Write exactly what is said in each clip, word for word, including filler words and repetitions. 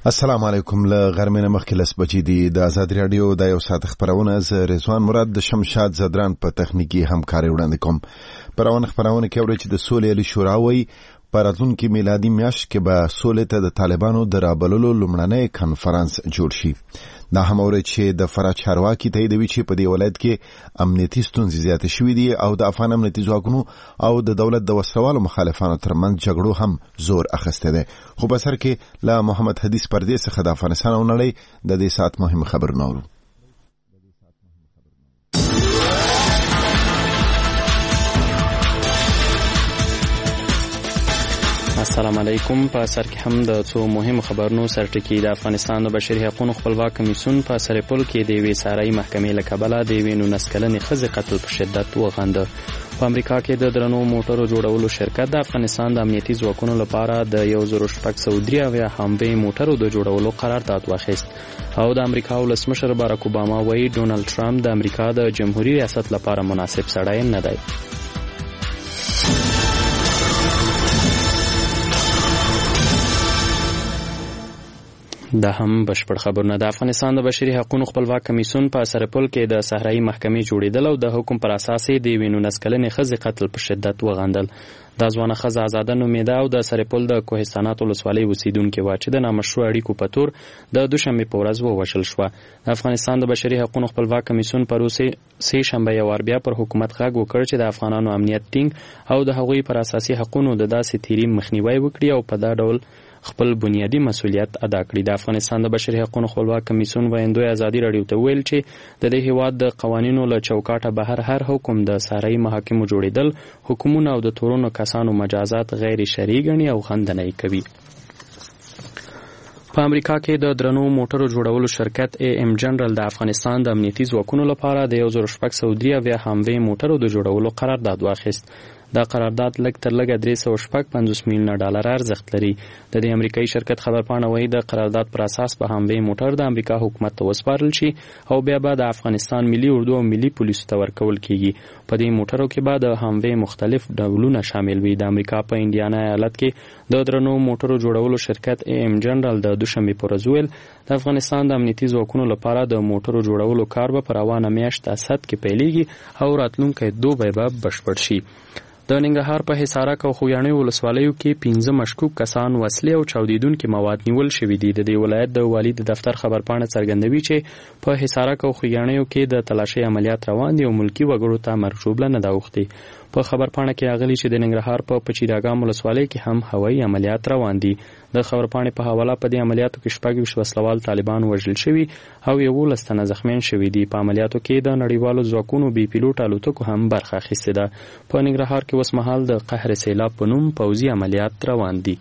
السلام علیکم. له غرمې مخکې لس بجې دي. د آزاد رادیو د یو ساعت خبرونه ز رضوان مراد د شمشاد زدران په تخنیکی همکاري وړاندې کوم. پرونه خبرونه کې اوري چې د سولې علي شورا وایي په راتلونکي میلادي میاشت کې به سولې ته د طالبانو د رابللو لومړنی کنفرانس جوړ شي. دا هم اوري چې د فرا چارواکي تاییدوي چې په دې ولایت کې امنیتي ستونزې زیاتې شوې دي او د افغان امنیتي ځواکونو او د دولت د وسلوالو مخالفانو ترمنځ جګړو هم زور اخیسته ده. خو په سر کې له محمد حدیث پردې څخه د افغانستان او نړۍ د دې ساعت مهم خبر نورو. السلام علیکم. په سر کې هم د څو مهم خبرونو سرټکی. د افغانستان د بشري حقوقو خپلواک کمیسیون په سرپل کې د وی سارای محکمې له کبله د وینو نسکلنې خزې قتل په شدت وغنده. په امریکا کې د درنو موټرو جوړولو شرکت د افغانستان د امنیتي ځواکونو لپاره د یو زر شپږ سوه درې اویا هاموی موټرو د جوړولو قرارداد واخیست او د امریکا ولسمشر باراک اوباما وایي ډونالد ټرمپ د امریکا د جمهوریت ریاست لپاره مناسب سړی نه دی. دا هم بشپړ خبرونه. د افغانستان د بشري حقوقو خپلواک کمیسیون په سرپل کې د صحرایي محکمې جوړیدل او د حکم پر اساس د وینو نسکلنې خزې قتل په شدت وغندل. دا ځوانه ښځه آزاده نومیده او د سرپل د کوهستانات ولسوالۍ اوسیدونکې وه چې د نامشروع اړیکو په تور د دوشنبې په ورځ ووژل شوه. د افغانستان د بشري حقوقو خپلواک کمیسیون پرون سه شنبه یو وار بیا پر حکومت غږ وکړ چې د افغانانو امنیت ټینګ او د هغوی پر اساسي حقوقو د داسې تیري مخنیوی وکړي او په دا ډول خپل بنیادی مسؤلیت ادا کړي. د افغانستان د بشري حقوقو خپلواک کمیسیون ویندوی ازادي رادیو ته ویل چې د دې هیواد د قوانینو له چوکاټه بهر هر حکم د صحرایي محاکمو جوړیدل، حکومونه او د تورونو کسانو مجازات غیر شرعي ګڼي او غندنه کوي. په امریکا کې د درنو موټرو جوړولو شرکت ای ام جنرال د افغانستان د امنیتي ځواکونو لپاره د یو زر شپږ سوه درې اویا هاموی موټرو د جوړولو قرارداد واخیست. دا قرارداد لږ تر لږه درې سوه شپږ پنځوس میلیونه ډالر ارزښت لري. د دې امریکایي شرکت خبرپاڼه وایي د قرارداد پر اساس به هاموی موټر د امریکا حکومت ته وسپارل شي او بیا به د افغانستان ملي اردو او ملي پولیسو ته ورکول کیږي. په دې موټرو کې به د هاموی مختلف ډولونه شامل وي. د امریکا په انډیانا ایالت کې د درنو موټرو جوړولو شرکت ای ام جنرال د دوشنبې په ورځ ویل د افغانستان د امنیتي ځواکونو لپاره د موټرو جوړولو کار به په روانه میاشت اسد کې پیلېږي او راتلونکی دوبی به بشپړ شي. د ننګرهار په حصارک او خویاڼیو ولسوالیو کې پنځه مشکوک کسان وسلې او چاودیدونکي مواد نیول شوي دي. د دې ولایت د والي د دفتر خبرپاڼه څرګندوي چې په حصارک او خویاڼیو کې د تلاشۍ عملیات روان دي او ملکي وګړو ته مرچوبله نه ده اوښتې. په خبرپاڼه کې راغلي چې د ننګرهار په پچیراګام ولسوالۍ کې هم هوایي عملیات روان دي. د خبرپاڼې په حواله په دې عملیاتو کې شپږ ویشت وسلوال طالبان وژل شوي او یولس تنه زخمیان شوي دي. په عملیاتو کې د نړیوالو ځواکونو بې پیلوټ الوتکو هم برخه اخیستې ده. په ننګرهار کې اوس مهال د قهر سیلاب په نوم پوځي عملیات روان دي.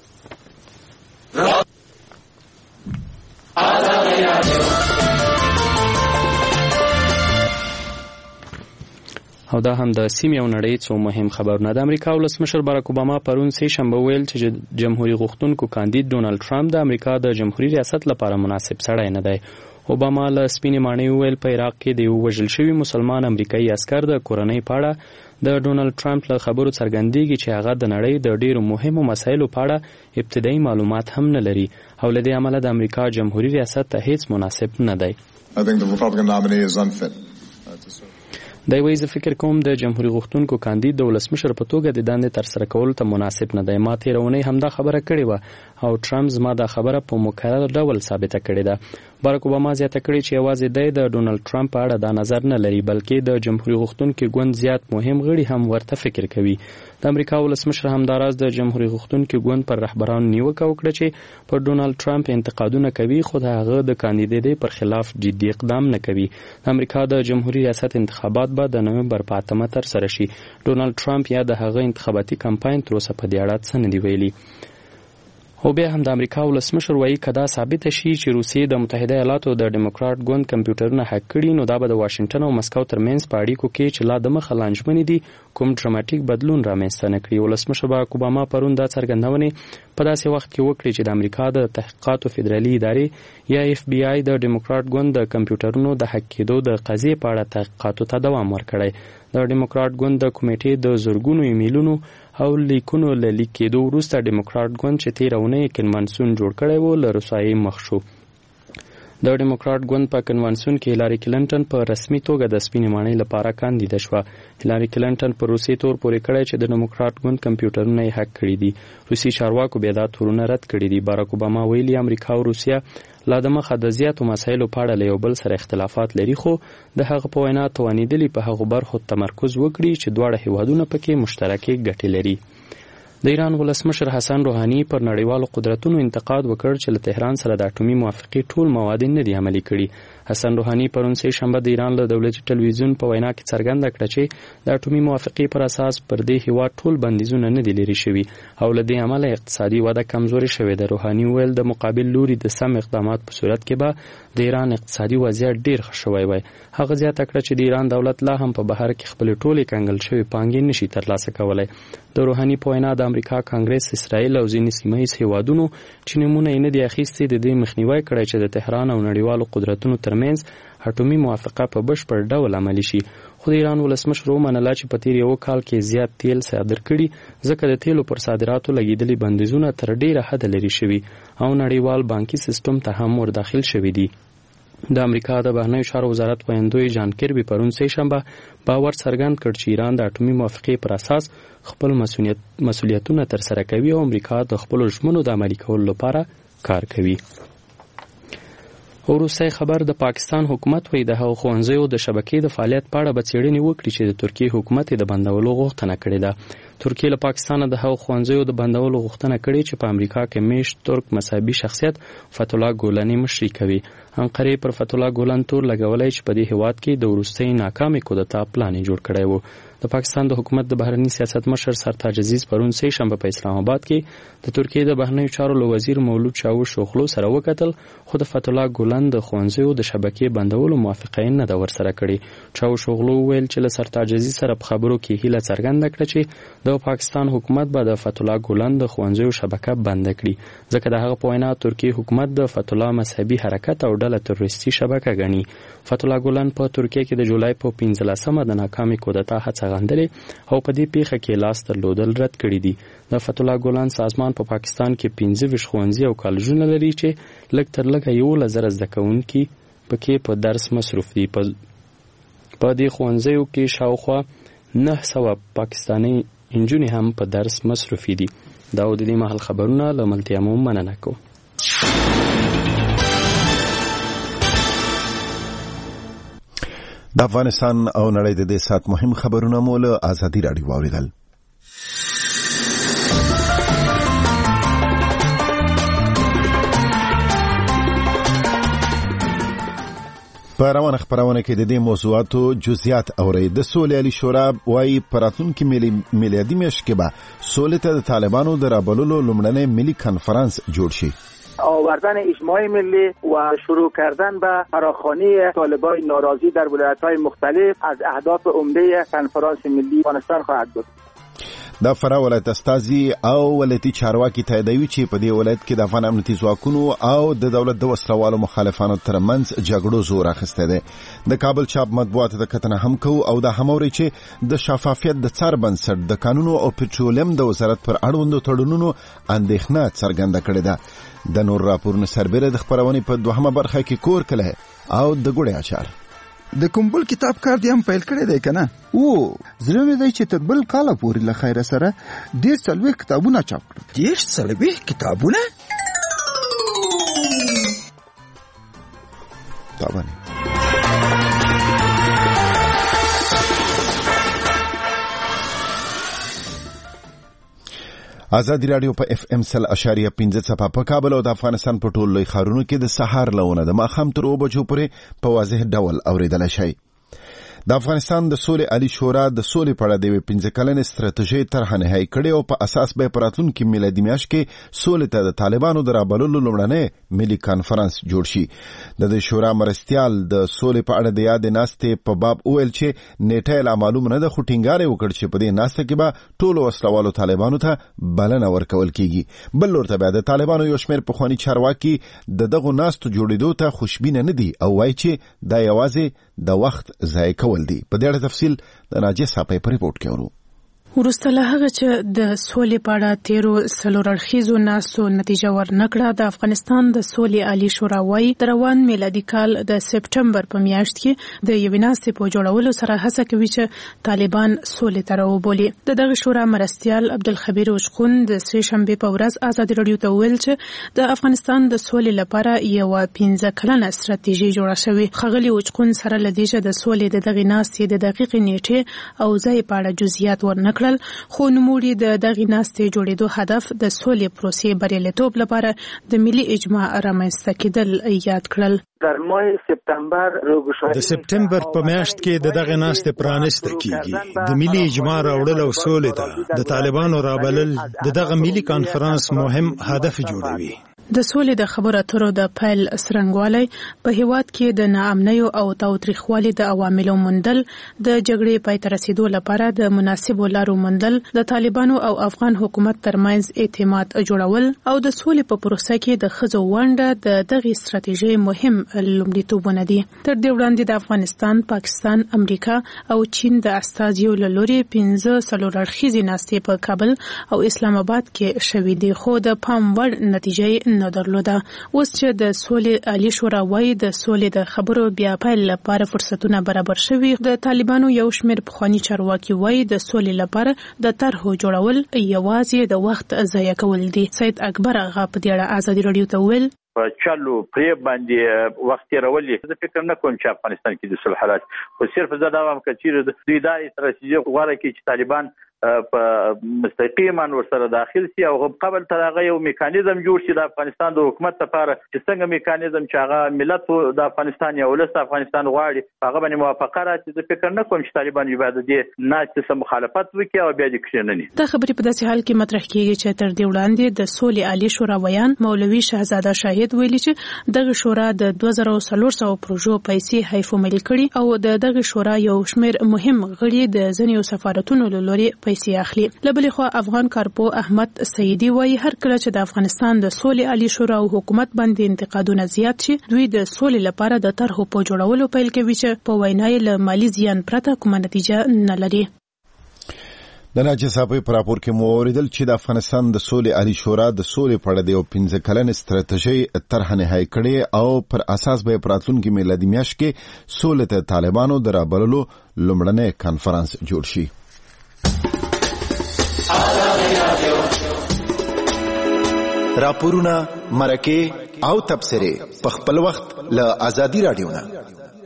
او دا هم د سیمې او نړۍ څو مهم خبرونه. د امریکا ولسمشر باراک اوباما پرون سه شنبه ویل چې جمهوریت غوښتونکو کاندید ډونالد ټرمپ د امریکا د جمهوریت ریاست لپاره مناسب سړی نه دی. اوباما له سپینې ماڼۍ وویل په عراق کې د یو وژل شوي مسلمان امریکایي عسکر د کورنۍ په اړه د ډونالد ټرمپ له خبرو څرګندېږي چې هغه د نړۍ د ډېرو مهمو مسایلو په اړه ابتدایي معلومات هم نه لري او له دې امله د امریکا جمهوریت ریاست ته هیڅ مناسب نه دی. دی وایي زه فکر کوم د جمهوریت غوښتونکو کاندید د ولسمشر په توګه د دندې ترسره کولو ته مناسب نه دی. ما تېره اونۍ همدا خبره کړې وه او ټرمپ زما دا خبره په مکرر ډول ثابته کړې ده. باراک اوباما زیاته کړې چې یوازې دی د ډونالد ټرمپ په اړه دا نظر نه لري بلکې د جمهوریت غوښتونکي ګوند زیات مهم غړي هم ورته فکر کوي. د امریکا ولسمشر همداراز د جمهوریت غوښتونکي ګوند پر رهبرانو نیوکه وکړه چې پر ډونالد ټرمپ انتقادونه کوي خو د هغه د کاندیدۍ پر خلاف جدي اقدام نه کوي. د امریکا د جمهوریت ریاست انتخابات به د نومبر په اتمه ترسره شي. ډونالد ټرمپ یا د هغه انتخاباتي کمپاین تر اوسه په دې اړه څه نه دي ویلي. او بیا هم د امریکا ولسمشر وایي که دا ثابته شي چې روسیې د متحده ایالاتو د ډیموکرات ګوند کمپیوټرونه هک کړي نو دا به د واشنګټن او مسکو ترمنځ په اړیکو کې چې لا د مخه لانجمنې دي کوم ډراماټیک بدلون رامنځته نه کړي. ولسمشر باراک اوباما پرون دا څرګندونې په داسې وخت کې وکړي چې د امریکا د تحقیقاتو فدرالي ادارې یا اف بی آی د ډیموکرات ګوند د کمپیوټرونو د هک کېدو د قضیې په اړه تحقیقاتو ته دوام ورکړی. د ډیموکرات ګوند د کمیټې د زرګونو ایمیلونو او لیکونو له لیک کېدو وروسته ډیموکراټ ګوند چې تېره اونۍ کنوانسیون جوړ کړی و له رسوایۍ مخ شو. د ډیموکراټ ګوند په کنوانسیون کې هیلاري کلینټن په رسمي توګه د سپینې ماڼۍ لپاره کاندیده شوه. هیلاري کلینټن په روسي تور پورې کړی چې د ډیموکراټ ګوند کمپیوټرونه یې هک کړي دي. روسي چارواکو بیا دا تورونه رد کړي دي. باراک اوباما ویلي امریکا او روسیه لا د مخه د زیاتو مسایلو په اړه له یو بل سره اختلافات لري، خو د هغه په وینا توانیدلي په هغو برخو تمرکز وکړي چې دواړه هیوادونه پکې مشترکې ګټې لري. د ایران ولسمشر حسن روحاني پر نړیوالو قدرتونو انتقاد وکړ چې له تهران سره د اټومي موافقې ټول مواد نه دي عملي کړي. حسن روحاني پرون سه شنبه د ایران له دولتي ټلویزیون په وینا کې څرګنده کړه چې د اټومي موافقې پر اساس پر دې هیواد ټول بندیزونه نه دي لري شوي او له دې امله اقتصادي وده کمزوري شوې ده. روحاني ویل د مقابل لوري د سم اقدامات په صورت کې به د ایران اقتصادي وضعیت ډیر ښه شوی وای. هغه زیاته کړه چې د ایران دولت لا هم په بهر کې خپل ټولې کنګل شوی پانګې نشي ترلاسه کولای. د روحاني په وینا د امریکا کانګرس، اسرائیل او ځینې سیمه ییز هیوادونو چې نمونه یې نه دي اخیستي د دې مخنیوی کړی چې د تهران او نړیوالو قدرتونو ترمنځ اټومي موافقه په بشپړ ډول عملي شي. خو د ایران ولسمشر ومنله چې په تیر یو کال کې زیات تیل صادر کړي ځکه د تیلو پر صادراتو لګېدلي بندیزونه تر ډیره حده لرې شوي او نړیوال بانکي سیستم ته هم ور داخل شوي دي. د امریکا د بهرنیو چارو وزارت ویاندوی جان کربي پرون سه شنبه باور څرګند کړ چې ایران د اټومي موافقې پر اساس خپل مسؤلیتونه ترسره کوي او امریکا د خپلو ژمنو د عملي کولو لپاره کار کوي. وروستی خبر د پاکستان حکومت وایي د هغو ښوونځیو د شبکې د فعالیت په اړه به څېړنې وکړي چې د ترکیې حکومت یې د بندولو غوښتنه کړې ده. ترکیې له پاکستانه د هغو ښوونځیو د بندولو غوښتنه کړې چې په امریکا کې میشت ترک مذهبي شخصیت فتح الله ګولاني مشري کوي. انقرې پر فتح الله ګولان تور لګولی چې په دې هیواد کې د وروستۍ ناکامې کودتا پلان یې جوړ کړی و. د پاکستان د حکومت د بهرني سیاست مشر سرتاج عزیز پرون سه شنبه په اسلام آباد کې د ترکیې د بهرنیو چارو له وزیر مولود چاوش اوغلو سره وکتل، خو د فتح الله ګولان د ښوونځیو د شبکې بندولو موافقه یې نه ده ورسره کړې. چاوش اوغلو وویل چې له سرتاج عزیز سره په خبرو کې هیله څرګنده کړه چې د پاکستان حکومت به د فتح الله ګولان د ښوونځیو شبکه بنده کړي ځکه د هغه په وینا ترکیې حکومت د فتح الله مذهبي حرکت او ډله تروریستي شبکه ګڼي. فتح الله ګولان په ترکیه کې د جولای په پنځلسمه د ناکامې کودتا هڅه غندلې او په دې پیښه کې لاس درلودل رد کړي دي. د فتح الله ګولان سازمان په پا پاکستان کې پنځه ویشت ښوونځي او کالجونه لري چې لږ تر لږه یولس زره زده کوونکي پکې په درس مصروف دي. په دې ښوونځیو کې شاوخوا نه سوه پاکستاني نجونې هم په درس مصروفي دي. دا و د دې مهال خبرونه له ملتیا مو مننه کوم. د افغانستان او نړۍ د دې سات مهم خبرونه مو له ازادي راډیو واوریدل. په روانه خبرونه کې د دې موضوعاتو جزئیات اوري. د سولې علی شورا وايي پراتونکو میلادي میاشت کې به سولې ته د طالبانو د رابللو لومړنی ملي کنفرانس جوړ شي. آوردن اجماع ملی و شروع کردن به فراخوانی طالبان ناراضی در ولایت‌های مختلف از اهداف عمده کنفرانس ملی افغانستان خواهد بود. د فراه ولایت استازي او ولایتي چارواکي تاییدوي چې په دې ولایت کې د افغان امنیتي ځواکونو او د دولت د وسلوالو مخالفانو ترمنځ جګړو زور اخیستی دی. د کابل چاپ مطبوعاتو د کتنه هم کوو او دا هم اوري چې د شفافیت د څار بنسټ د قانونو او پټرولیم د وزارت پر اړوندو تړونونو اندېښنه څرګنده کړې ده. د نور راپورونو سربیره د خبرونې په دوهمه برخه کې کور کله او د ګوړې اچار. د کومبل کتاب کار دی هم پیل کړی دی کنه. او زړه مې دی چې تر بل کاله پورې له خیره سره ډېر څلوېښت کتابونه چاپ کړل. ډېر څلوېښت کتابونه؟ دا باندې ازادي راډیو په اف ام سل اشاریه پنځه څپه په کابل او د افغانستان په ټولو لوی ښارونو کې د سهار لونه د ماښام تر اوه بجو پورې په واضح ډول اورېدلی شئ. د افغانستان د سولې عالي شورا د سولې په اړه د یوې پنځه کلنې ستراتیژۍ طرحه نهایي کړې او په اساس به په راتلونکي میلادي میاشت کې سولې ته د طالبانو د رابللو لومړنی ملي کنفرانس جوړ شي. د دې شورا مرستیال د سولې په اړه د یادې ناستې په باب وویل چې نیټه یې لا معلومه نه ده، خو ټینګار یې وکړ چې په دې ناسته کې به ټولو وسلوالو طالبانو ته بلنه ورکول کیږي. بل لور ته بیا د طالبانو یو شمېر پخواني چارواکي د دغو ناستو جوړېدو ته خوشبینه نه دي او وایي چې دا یوازې د وخت ضایع کول دي. په دې اړه تفصیل د ناجیه صاحب په ریپورت کې ورو. وروسته له هغه چې د سولې په اړه تیرو څلور اړخیزو ناستو نتیجه ورنکړه، د افغانستان د سولې عالي شورا وايي د روان میلادي کال د سپټمبر په میاشت کې د یوې ناستې په جوړولو سره هڅه کوي چې طالبان سولې ته راوبولي. د دغه شورا مرستیال عبدالخبیر اوشخون د سې شنبې په ورځ ازادي راډیو ته وویل چې د افغانستان د سولې لپاره یوه پنځه کلنه ستراتیژي جوړه شوې. ښاغلي اوشخون سره له دې چې د سولې د دغې ناستې د دقیقې نیټې او ځای په اړه جزئیات ورنکړل، خو نوموړي د دغې ناستې جوړېدو هدف د سولې پروسې بریالیتوب لپاره د ملي اجماع رامنځته کېدل یاد کړل. در ماه سپتامبر د سپټمبر په میاشت کې د دغه ناستې پرانیسته کیږي. د ملي اجماع راوړل او سولې ته د طالبانو رابلل د دغه ملي کانفرنس مهم هدف جوړوي. د سولې د خبرو اترو د پیل څرنګوالی په هیواد کې د ناامنیو او تاوتریخوالي د عواملو موندل، د جګړې پای ته رسیدو لپاره د مناسبو لارو موندل، د طالبانو او افغان حکومت ترمنځ اعتماد جوړول او د سولې په پروسه کې د ښځو ونډه د دغې ستراتیژۍ مهم لومړیتوبونه دي. تر دې وړاندې د افغانستان، پاکستان، امریکا او چین د استازیو له لوري پنځه څلور اړخیزې ناستې په کابل او اسلام آباد کې شوې دي، خو د پام وړ نتیجې نه درلوده. اوس چې د سولې عالي شورا وايي د سولې د خبرو بیا پیل لپاره فرصتونه برابر شوي، د طالبانو یو شمېر پخواني چارواکي وايي د سولې لپاره د طرحو جوړول یوازې د وخت ضایع کول دي. سید اکبر هغه په دې اړه ازادي راډیو ته وویل په چالو پرې باندې وخت تیرولې. زه فکر نه کوم چې افغانستان کې د صلح حالات، خو صرف زه دا وایم چې دوی دا استراتیژي غواره کړي چې طالبان په مستقیما ورسره داخل شي او قبل تر هغه یو میکانیزم جوړ شي د افغانستان د حکومت لپاره چې څنګه میکانیزم چې هغه ملت د افغانستان یا ولس افغانستان غواړي هغه باندې موافقه راځي. زه فکر نه کوم چې طالبان یې باید دې ناستې سم مخالفت وکړي او بیا دې کښېنني. دا خبرې په داسې حال کې مطرح کیږي چې تر دې وړاندې د سولې عالي شورا ویان مولوي شهزاده شاهد ویلي چې دغه شورا د دوه زره څلور سوه پروژو پیسې حیفوملي کړي او د دغه شورا یو شمېر مهم غړي د ځینو سفارتونو له لوري پیسې اخلي. له بلې خوا افغان کارپو احمد سیدي وایي هر کله چې د افغانستان د سولې عالي شورا او حکومت باندې انتقادونه زیات شي، دوی د سولې لپاره د طرحو په جوړولو پیل کوي چې په وینا یې له مالي زیان پرته کومه نتیجه نه لري. د ناجي صاحب په راپور کې مو اوریدل چې د افغانستان د سولې عالي شورا د سولې په اړه د یو پنځه کلن ستراتیژي طرح نهایی کړې او پر اساس به راتلونکي میلادي میاشت کې سولې ته طالبانو د رابللو لومړنی کانفرنس جوړ شي. راپورونه، مرکې او تبصرې په خپل وخت له ازادي راډیو نه.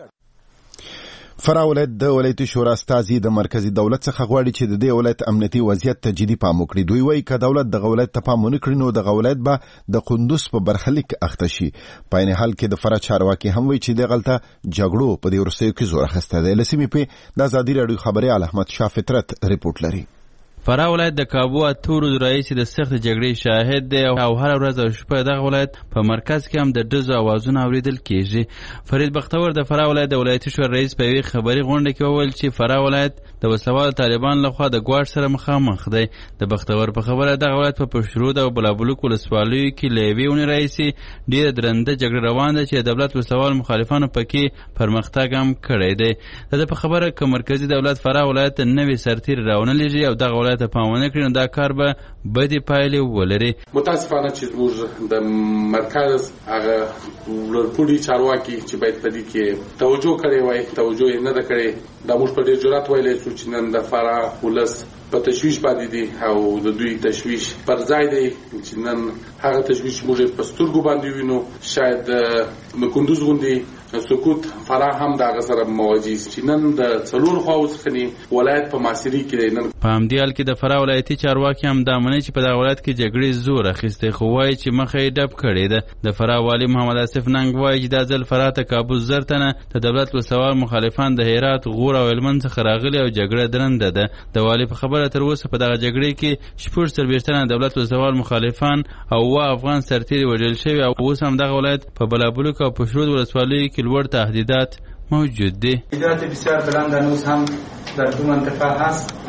فراه ولایت د ولایتي شورا استازي د مرکزی دولت څخه غواړي چې د دې ولایت امنیتي وضعیت ته جدي پام وکړي. دوی وایي که دولت د ولایت ته پام ونه کړي نو د ولایت به د قندوز په برخلیک اخته شي. په عین حال کې د فراه چارواکي هم وایي چې دغلته جګړو په دې وروستیو کې زور اخیستی دی. له سیمې په د ازادي راډیو خبریال احمد شاه فطرت رپورټ لري. فراه ولایت د کابو اتو ورځو راهیسې د سختې جګړې شاهد دی او هره ورځ او شپه دغه ولایت په مرکز کې هم د ډزو اوازونه اورېدل کېږي. فرید بختور د فراه ولایت د ولایتي شورا رئیس په یوې خبري غونډه کې وویل چې فراه ولایت د وسلوالو طالبان لخوا د ګواښ سره مخامخ دی. د بختور په خبره دغه ولایت په پشترود او بلابلوک ولسوالیو کې له یوې اونۍ راهیسې ډېره درنده جګړه روان ده چې د دولت وسلوال مخالفانو پکې پرمختګ هم کړی دی. د ده په خبره که مرکزي دولت فراه ولایت ته نوې سرتیري راونه لېږي او دغه ولایت ته پام ونه کړي نو دا کار به بدې پایلې ولري. متاسفانه چې زموږ د مرکز هغه لوړپوړي چارواکي چې باید په دې کې توجه کړې وای توجه یې نه ده کړې. دا موږ په ډېر جرأت ویلی شو چې نن د فراه ولس په تشویش باندې دي او د دوی تشویش پر ځای دی چې نن هغه تشویش موږ په سترګو باندې وینو. شاید د کندوز غوندې سکوت فراه هم د هغه سره مواجه چې نن د څلور خواو څخه ولایت په معاصري کې نن په همدې حال کې د فراه ولایتي چارواکي هم دا مني چې په دغه ولایت کې جګړې زور اخیستی، خو وایي چې مخه یې ډب کړې ده. د فراه والي محمد آصف ننګ وایي چې دا ځل فراه ته کابو زر تنه د دولت وسوال مخالفان د هرات، غور او هلمند څخه راغلي او جګړه درنده ده. د والي په خبره تر اوسه په دغه جګړې کې شپږ څلوېښت تنه دولت وسوال مخالفان او اووه افغان سرتیري وژل شوي او اوس هم دغه ولایت په بلابلوک او پشرود ولسوالیو کې لوړ تهدیدات موجود دی. تهدیدات بسیار بلند هنوز هم در دو منطقه هست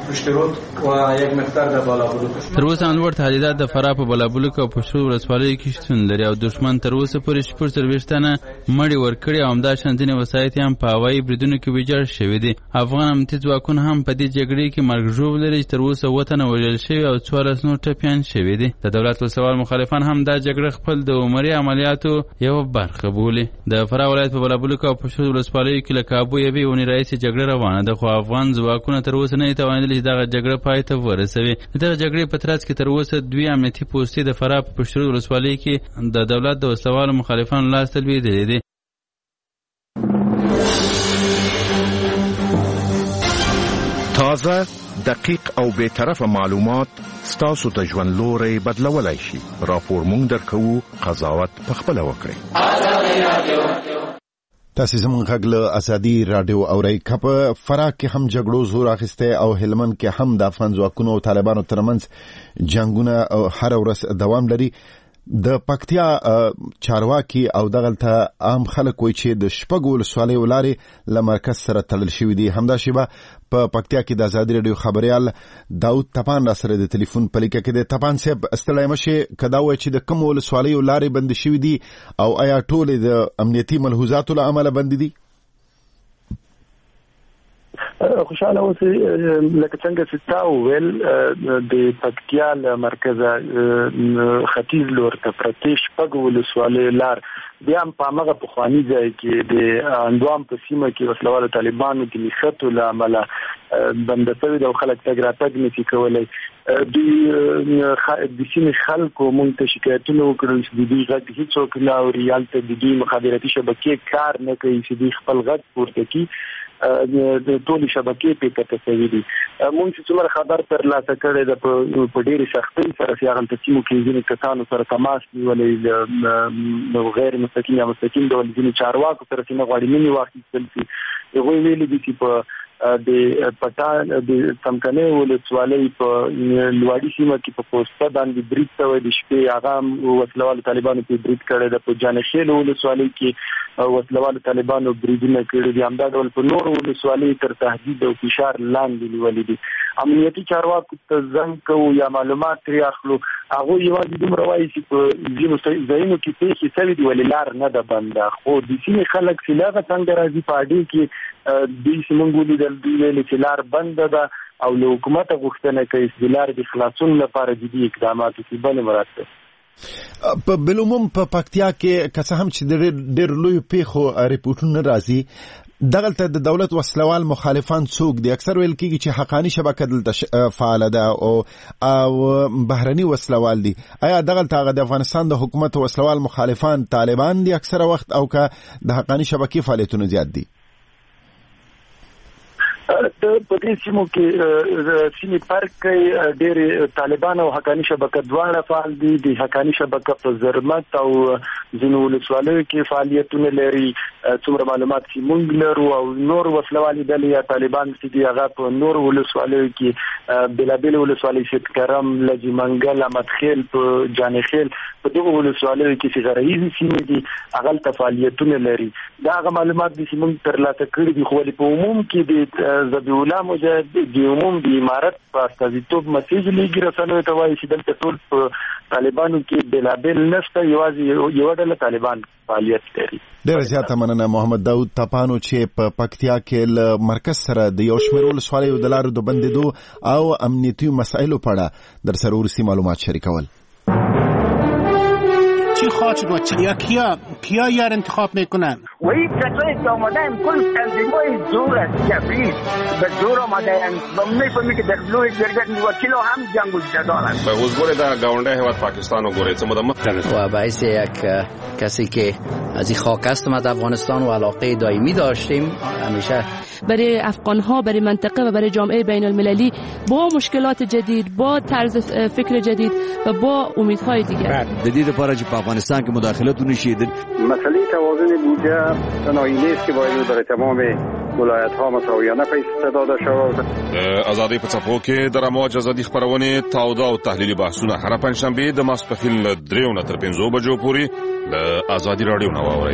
پشترود و یک مقدار در بالابلوک. تر اوسه انور تهدیدات د فراه په بالابلوک او پشترود ولسوالیو کې شتون لري او دښمن تر اوسه پورې شپږ څلوېښت تنه مړي ورکړي او همداشان ځینې وسایط هم په هوایي بریدونو کې ویجاړ شوي دي. افغان امنیتي ځواکونه هم په دې جګړې کې مرګ ژوبل لري چې تر اوسه اووه تنه وژل شوي او څوارلس نور ټپیان شوي دي. د دولت وسوال مخالفان هم دا جګړه خپل د عمري عملیاتو یوه برخه بولي. د فراه ولایت په بالابلوک او پشترود ولسوالیو کې له کابو یوې اونۍ راهیسې جګړه روانه ده، خو افغان ځواکونه تر اوسه نه دي توانېدلي چې دغه جګړه پای ته ورسوي. د دغه جګړې په ترڅ کې تر اوسه دوی امنیتي پوستې د فراه په پشترود ولسوالۍ کې د دولت د وسوالو مخالفانو لاس ته لوېدلې دي. تازه، دقیق او بی‌طرفه معلومات ستاسو ته ژوند لوری بدلولی شي. راپور مونږ درکوو، قضاوت پخپله وکړئ. تاسې زموږ غږ له ازادي راډیو اورئ. که په فراه کې هم جګړو زور اخیستی او هلمند کې هم د افغان ځواکونو او طالبانو ترمنځ جنګونه هره ورځ دوام لري، د پکتیا چارواکي او دغلته عام خلک وایي چې د شپږو ولسوالیو لارې له مرکز سره تړل شوي دي. همدا شیبه په پکتیا کې د ازادي راډیو خبریال داود تپان را سره د ټلیفون په لیکه کې دی. تپان صاحب ستړی مشې، که دا وایي چې د کومو ولسوالیو لارې بندې شوي دي او آیا ټولې د امنیتي ملحوظاتو له امله بندې دي؟ خوشاله اوسئ. لکه څنګه چې تا وویل د پکتیا له مرکزه ختیځ لور ته پرتې شپږ ولسوالیو لار بیا هم په همغه پخواني ځای کې د اندوام په سیمه کې وسلوالو طالبانو د نښتو له امله بنده شوې ده او خلک تګ راتګ نشي کولی. دوی د سیمې خلکو موږ ته شکایتونه وکړل چې د دوی غږ هېڅوک نه اوري، هلته د دوی مخابراتي شبکې کار نه کوي چې دوی خپل غږ پورته کړي. د ټولې شبکې پې کته شوي دي. موږ چې څومره خبر ترلاسه کړی ده په ډېرې سختۍ سره چې هغلته سیمو کې ځینې کسانو سره تماس نیولی غیر مستقیم یا مستقیم ډول ځینې چارواکو سره چې نه غواړي مینې واخیستل شي. هغوی ویلي دي چې په د پټان د څمکنۍ ولسوالۍ په لوړی سیمه کې په پوسټه باندې برید شوی د شپې، هغه وسلوالو طالبانو په برید کړی ده. په جانخیل ولسوالۍ کې وسلوالو طالبانو بریدونه کړي دي. همدا ډول په نورو ولسوالیو تر تهدید او فشار لاندې نیولي دي. امنیتي چارواکو ته زنګ کوو یا معلومات ترې اخلو، هغوی یوازې دومره وایي چې په ځینو ځایونو کې پېښې شوې دي ولې لار نه ده بنده، خو د سیمې خلک چې له هغه څنګه راځي په اډې کې دوی چې موږ ولیدل دوی ویلي چې لار بنده ده او له حکومته غوښتنه کوي چې د لارې د خلاصون لپاره جدي اقدامات وکړي. بلې مراد ده په بالعموم په پکتیا کې که څه هم چې د ډېر لویو پیښو ریپورټونه راځي، دغلته د دولت وسلوال مخالفان څوک دي؟ اکثر ویل کېږي چې حقاني شبکه دلته فعاله ده او او بهرني وسلوال دي. آیا دغلته هغه د افغانستان د حکومت وسلوال مخالفان طالبان دي اکثره وخت او که د حقاني شبکې فعالیتونه زیات دي؟ په دې سیمو کې سیمې فرق کوي، ډېرې طالبان او حقاني شبکه دواړه فعال دي. د حقاني شبکه په زرمت او ځینو ولسوالیو کې فعالیتونه لري. څومره معلومات چې موږ لرو او نور وسلوالي ډلې یا طالبان چې دي هغه په نور ولسوالیو کې بېلابېلې ولسوالۍ سید کرم، لجي منګل، احمدخیل، په جانخیل، په دغو ولسوالیو کې چې غرایزي سیمې دي هغلته فعالیتونه لري. دا هغه معلومات دي چې موږ ترلاسه کړي دي، خو ولې په عموم کې د ذبیح الله مجاهد د عموم د امارت په استازیتوب مسیج لیږي رسنیو ته وایي چې دلته ټول په طالبانو کې بېلابېل نشته، یوازې یوه ډله طالبان فعالیت لري. ډېره زیاته مننه محمد داود تپانو چې په پکتیا کې له مرکز سره د یو شمېر ولسوالیو د لارو د بندېدو او امنیتي مسایلو په اړه در سره وروستي معلومات شریکول. چی خواهد شد و کیا کیا کیا یار انتخاب میکنن؟ و این کسایی که آمدن کل تنظیمای زور است، جبری به زور آمدن و میفهمی که در لوی جرگت وکیل هم جنگ جدالن. به وزگوری در گاونده هوت پاکستان و گوری چه مدام و باعث یک کسی که از این خاک است ما در افغانستان و علاقه دائمی داشتیم همیشه برای افغان‌ها، برای منطقه و برای جامعه بین المللی با مشکلات جدید، با طرز فکر جدید و با امیدهای دیگر. جدید پارچ په افغانستان کې مداخلت ونشید. مسئله توازن بودجه تنهایی نیست که باید برای تمام ولایت‌ها مساویانه پیش داده شود. آزادی په څپو کې د رموج ازادي خبرونه تاوده او تحلیلي بحثونه هر پنځشنبه د ماسپښین له دریو نه تر پنځو بجو پورې له آزادي راډیو نه واورئ.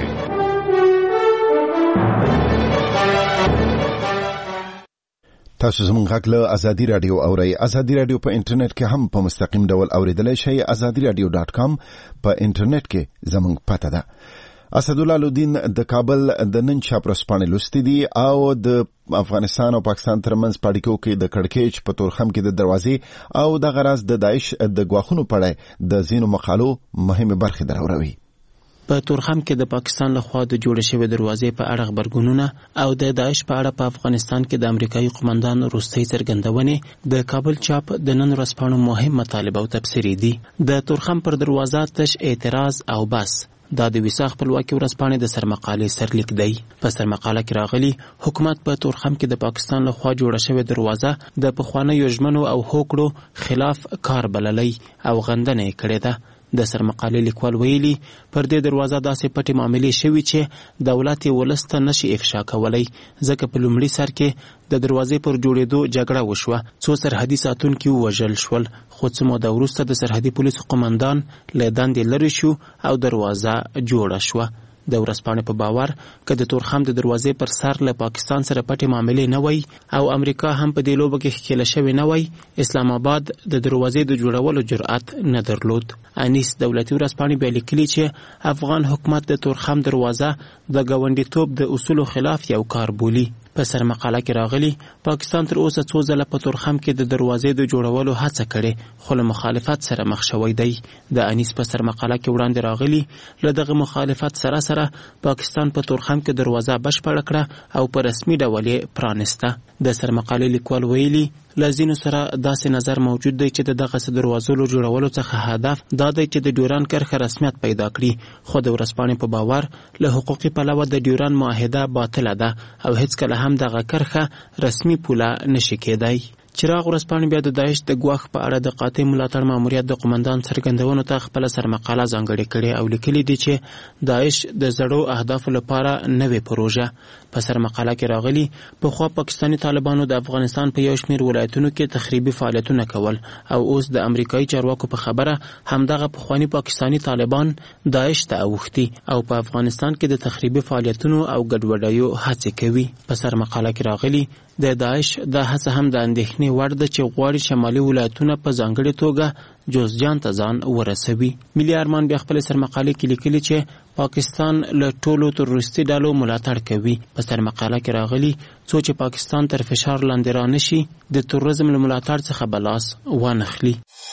تاسو زموږ غږ له ازادي رادیو اورئ. ازادي رادیو په انټرنیټ کې هم په مستقیم ډول اوریدلای شئ. ازادي رادیو ډاټ کام په انټرنیټ کې زموږ پته ده. اسدالله لودین د کابل د نن چاپرسپانې لوستي دي او د افغانستان او پاکستان ترمنځ پاړیکو کې د کړکېچ په تورخم کې د دروازې او د غراز د داعش د غواخونو پړای د زینو مقالو مهمه برخه دروروي. په تورخم کې د پاکستان لخوا د جوړ شوی دروازې په اړه خبرګونونه او د داعش په اړه په افغانستان کې د امریکایي قومندان روستي څرګندونې د کابل چاپ د نن ورځپاڼو مهم مطالب او تبصرې دي. د تورخم پر دروازه تش اعتراض او بس دا د وساخ خپلواکي ورځپاڼې د سرمقالې سرلیک دی. په سرمقاله کې راغلي حکومت په تورخم کې د پاکستان لخوا جوړه شوې دروازه د پخوانیو ژمنو او هوکړو خلاف کار بللی او غندنه یې کړې ده. د سرمقالې لیکوال ویلي پر دې دروازه داسې پټې معاملې شوي چې دولت یې ولس ته نشي افشا کولی، ځکه په لومړي سر کې د دروازې پر جوړېدو جګړه وشوه، څو سرحدي ساتونکي ووژل شول، خو څه موده وروسته د سرحدي پولیسو قومندان له دندې لرې شو او دروازه جوړه شوه. د ورځپاڼې په باور که د تورخم د دروازې پر سر له پاکستان سره پټې معاملې نه وای او امریکا هم په دې لوبه کې ښکېله شوې نه وای، اسلام آباد د دروازې د جوړولو جرأت نه درلود. انیس دولتي ورځپاڼې بیا لیکلي چې افغان حکومت د تورخم دروازه د ګاونډیتوب د اصولو خلاف یو کار بولي. په سرمقاله کې راغلي پاکستان تر اوسه څو ځله په تورخم کې د دروازې د جوړولو هڅه کړې خو له مخالفت سره مخ شوی دی. د انیس په سرمقاله کې وړاندې راغلي له دغه مخالفت سره سره پاکستان په تورخم کې دروازه بشپړه کړه او په رسمي ډول یې پرانسته. د سرمقالې لیکوال ویلي لازینو سره داسې نظر موجود دی چې د دغه دروازو جوړولو څخه هدف دا دی چې د ډیوران کرښه رسمیت پیدا کړي، خو د ورځپاڼې په باور له حقوقي پلوه د ډیوران معاهده باطله ده او هیڅکله هم دغه کرښه رسمي پوله نشي کېدای. چراغ ورځپاڼې بیا د داعش د ګواښ په اړه د قاطع ملاتړ ماموریت د قومندان څرګندونو ته خپل سرمقاله ځانګړې کړې او لیکلي دي چې داعش د زړو اهدافو لپاره نوې پروژه. په سرمقاله کې راغلي پخوا پاکستاني طالبانو د افغانستان په یو شمېر ولایتونو کې تخریبي فعالیتونه کول او اوس د امریکایي چارواکو په خبره همدغه پخواني پاکستاني طالبان داعش ته اوښتي او په افغانستان کې د تخریبي فعالیتونو او ګډوډیو هڅې کوي. په سرمقاله کې راغلي د داعش د هڅه هم د اندېښنې وړ ده چې غواړي شمالي ولایتونه په ځانګړې توګه جوزجان ته ځان ورسوي. ملي ارمان بیا خپل سرمقاله کې لیکلي چې پاکستان له ټولو تروریستي ډلو ملاتړ کوي. په سرمقاله کې راغلي څو چې پاکستان تر فشار لاندې رانشي د تروریزم له ملاتړ څخه بلاس وانخلي.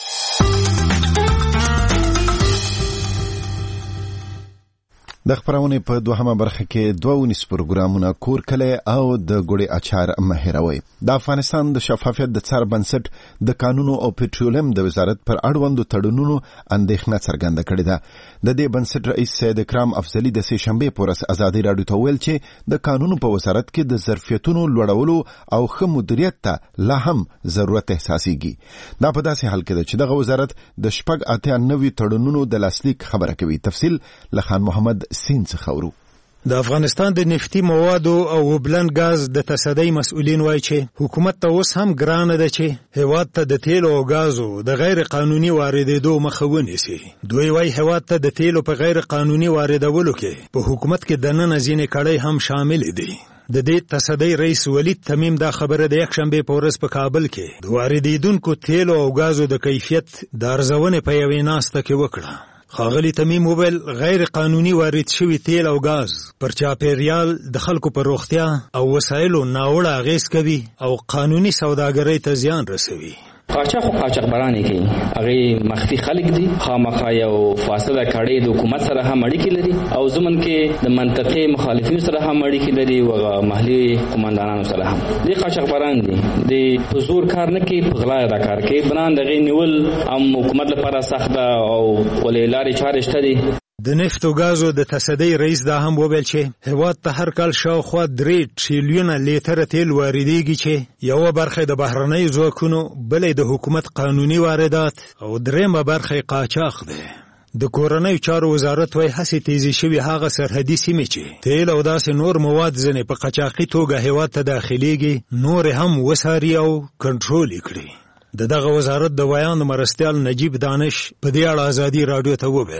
د خبرونه په دوهمه برخه کې دوه ونیس پروګرامونه کور کله او د ګوړې اچار مهیروي. د افغانستان د شفافیت د څار بنسټ د قانونو او پټرولیم د وزارت پر اړوندو تړونونو اندېښنه څرګنده کړې ده. د دې بنسټ رئیس سید اکرام افضلی د سه شنبه پورس ازادي راډیو ته ویل چې د قانونو په وزارت کې د ظرفیتونو لوړولو او ښه مدیریت ته لا هم ضرورت احساسيږي. دا په داسې حال کې ده چې دغه وزارت د شپږ اتیا نوي تړونونو د لاسلیک خبره کوي. تفصیل لخان محمد سین څخه. د افغانستان د نفتي موادو او وبلند غاز د تصدۍ مسؤلین وایي چې حکومت ته اوس هم ګرانه ده چې هیواد ته د تیلو او غازو د غیر قانوني واردېدو مخه ونیسي. دوی وایي هیواد ته د تیلو په غیر قانوني واردولو کې په حکومت کې دننه ځینې کړۍ هم شامل دي. د دې تصدۍ رئیس ولید تمیم دا خبره د یک شنبه په ورځ په کابل کې د واردېدونکو تیلو او غازو د کیفیت د ارزونې په یوې ناسته کې وکړه. خاغلی تمیم وویل غیر قانوني وارد شوی تیل او غاز پر چاپیریال د خلکو پر روغتیا او وسایلو ناوړه اغیز کوي او قانوني سوداګرۍ ته زیان رسوي. قاچاق او قاچاقبران کې هغه مخفي خلک دي، خامخا یو فاصله کړي د حکومت سره هم اړیکې لري او زمون کې د منطقي مخالفینو سره هم اړیکې لري او محلي قومندانانو سره هم. دي قاچاقبران دي د حضور کار نه کې په غلا را کار کې بنان دغه نیول هم حکومت لپاره سخت او ولې لارې چارې شته دي. د نفت او غازو د تصدۍ رئیس دا هم وویل چې هیواد ته هر کال شاوخوا درې ټریلیونه لیټره تیل واردېږي چې یو برخه د بهرنۍ ځواکونو بلې د حکومت قانوني واردات او درېمه برخه قاچاق ده. د کورنۍ چارو وزارت وایي هڅې تیزې شوي هغه سرحدي سیمې چې تیل او داسې نور مواد ځنې په قاچاقي توګه هیواد ته داخليږي نور هم وساري او کنټرول کړي. د دغه وزارت د ویان مرستیال نجیب دانش په دې اړه ازادي راډیو ته وویل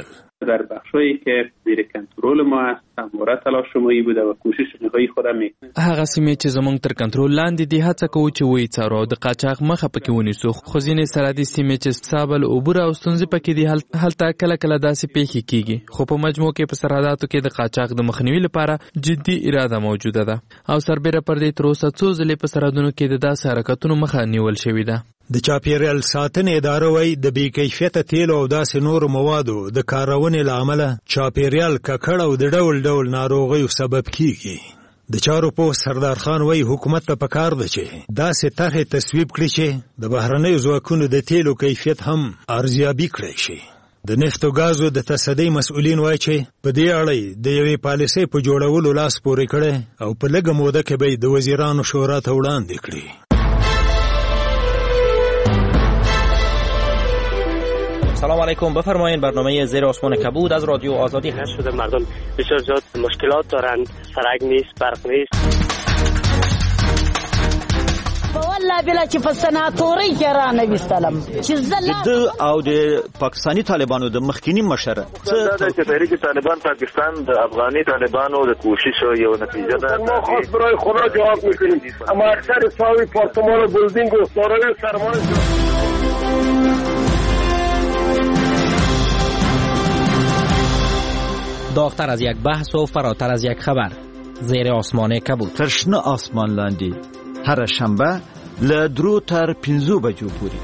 در بخشایی که زیر کنترل ما است همواره تلاش ما بوده و کوشش نهایی خود میکنیم. هغه سیمې چې زموږ تر کنټرول لاندې دي هڅه کوو چې وې څارو او د قاچاق مخه پکې ونیسو. خو ځینې سرحدي سیمې چې سابل اوبه او ستونزې پکې دي هلته کله کله داسې پیښې کیږي. خو په مجموع کې په سرحداتو کې د قاچاق د مخنیوي لپاره جدي اراده موجوده ده او سربېره پر دې تر اوسه څو ځلې په سرحدونو کې د داسې حرکتونو مخه نیول شوې ده. د چاپیریال ساتنې اداره وایي د بې کیفیته تیلو او داسې نورو موادو د کارونې له امله چاپیریال ککړ او د ډول ډول ناروغیو سبب کیږي. د چارو په سردار خان وایي حکومت ته پکار ده چې داسې طرحې تصویب کړي چې د بهرنیو ځواکونو د تیلو کیفیت هم ارزیابي کړی شي. د نفت او ګازو د تصدۍ مسؤلین وایي چې په دې اړه د یوې پالیسۍ په جوړولو لاس پورې کړی او په لږه موده کې به د وزیرانو شورا ته وړاندې کړي. سلام علیکم، بفرمایید. برنامه زیر آسمان کبود از رادیو آزادی هست. شده مردم بسیار زیاد مشکلات دارند، سرک نیست، برق نیست. والله بلا چې په سناتوري کې را نویستلم چې زله او د پاکستانی طالبانو د مخکینی مشر څه د تحریک طالبان پاکستان د افغاني طالبانو د کوشش یو نتیجه ده. ما خاص برای خدا جواب میکنیم، اما اکثر ساوی پارتمان و بلدینگ و سارای سرمان داغتر از یک بحث و فراتر از یک خبر. زیر آسمان کبود. ترشنه آسمان لاندی هر شنبه له درو تر پنځو بجو پورې.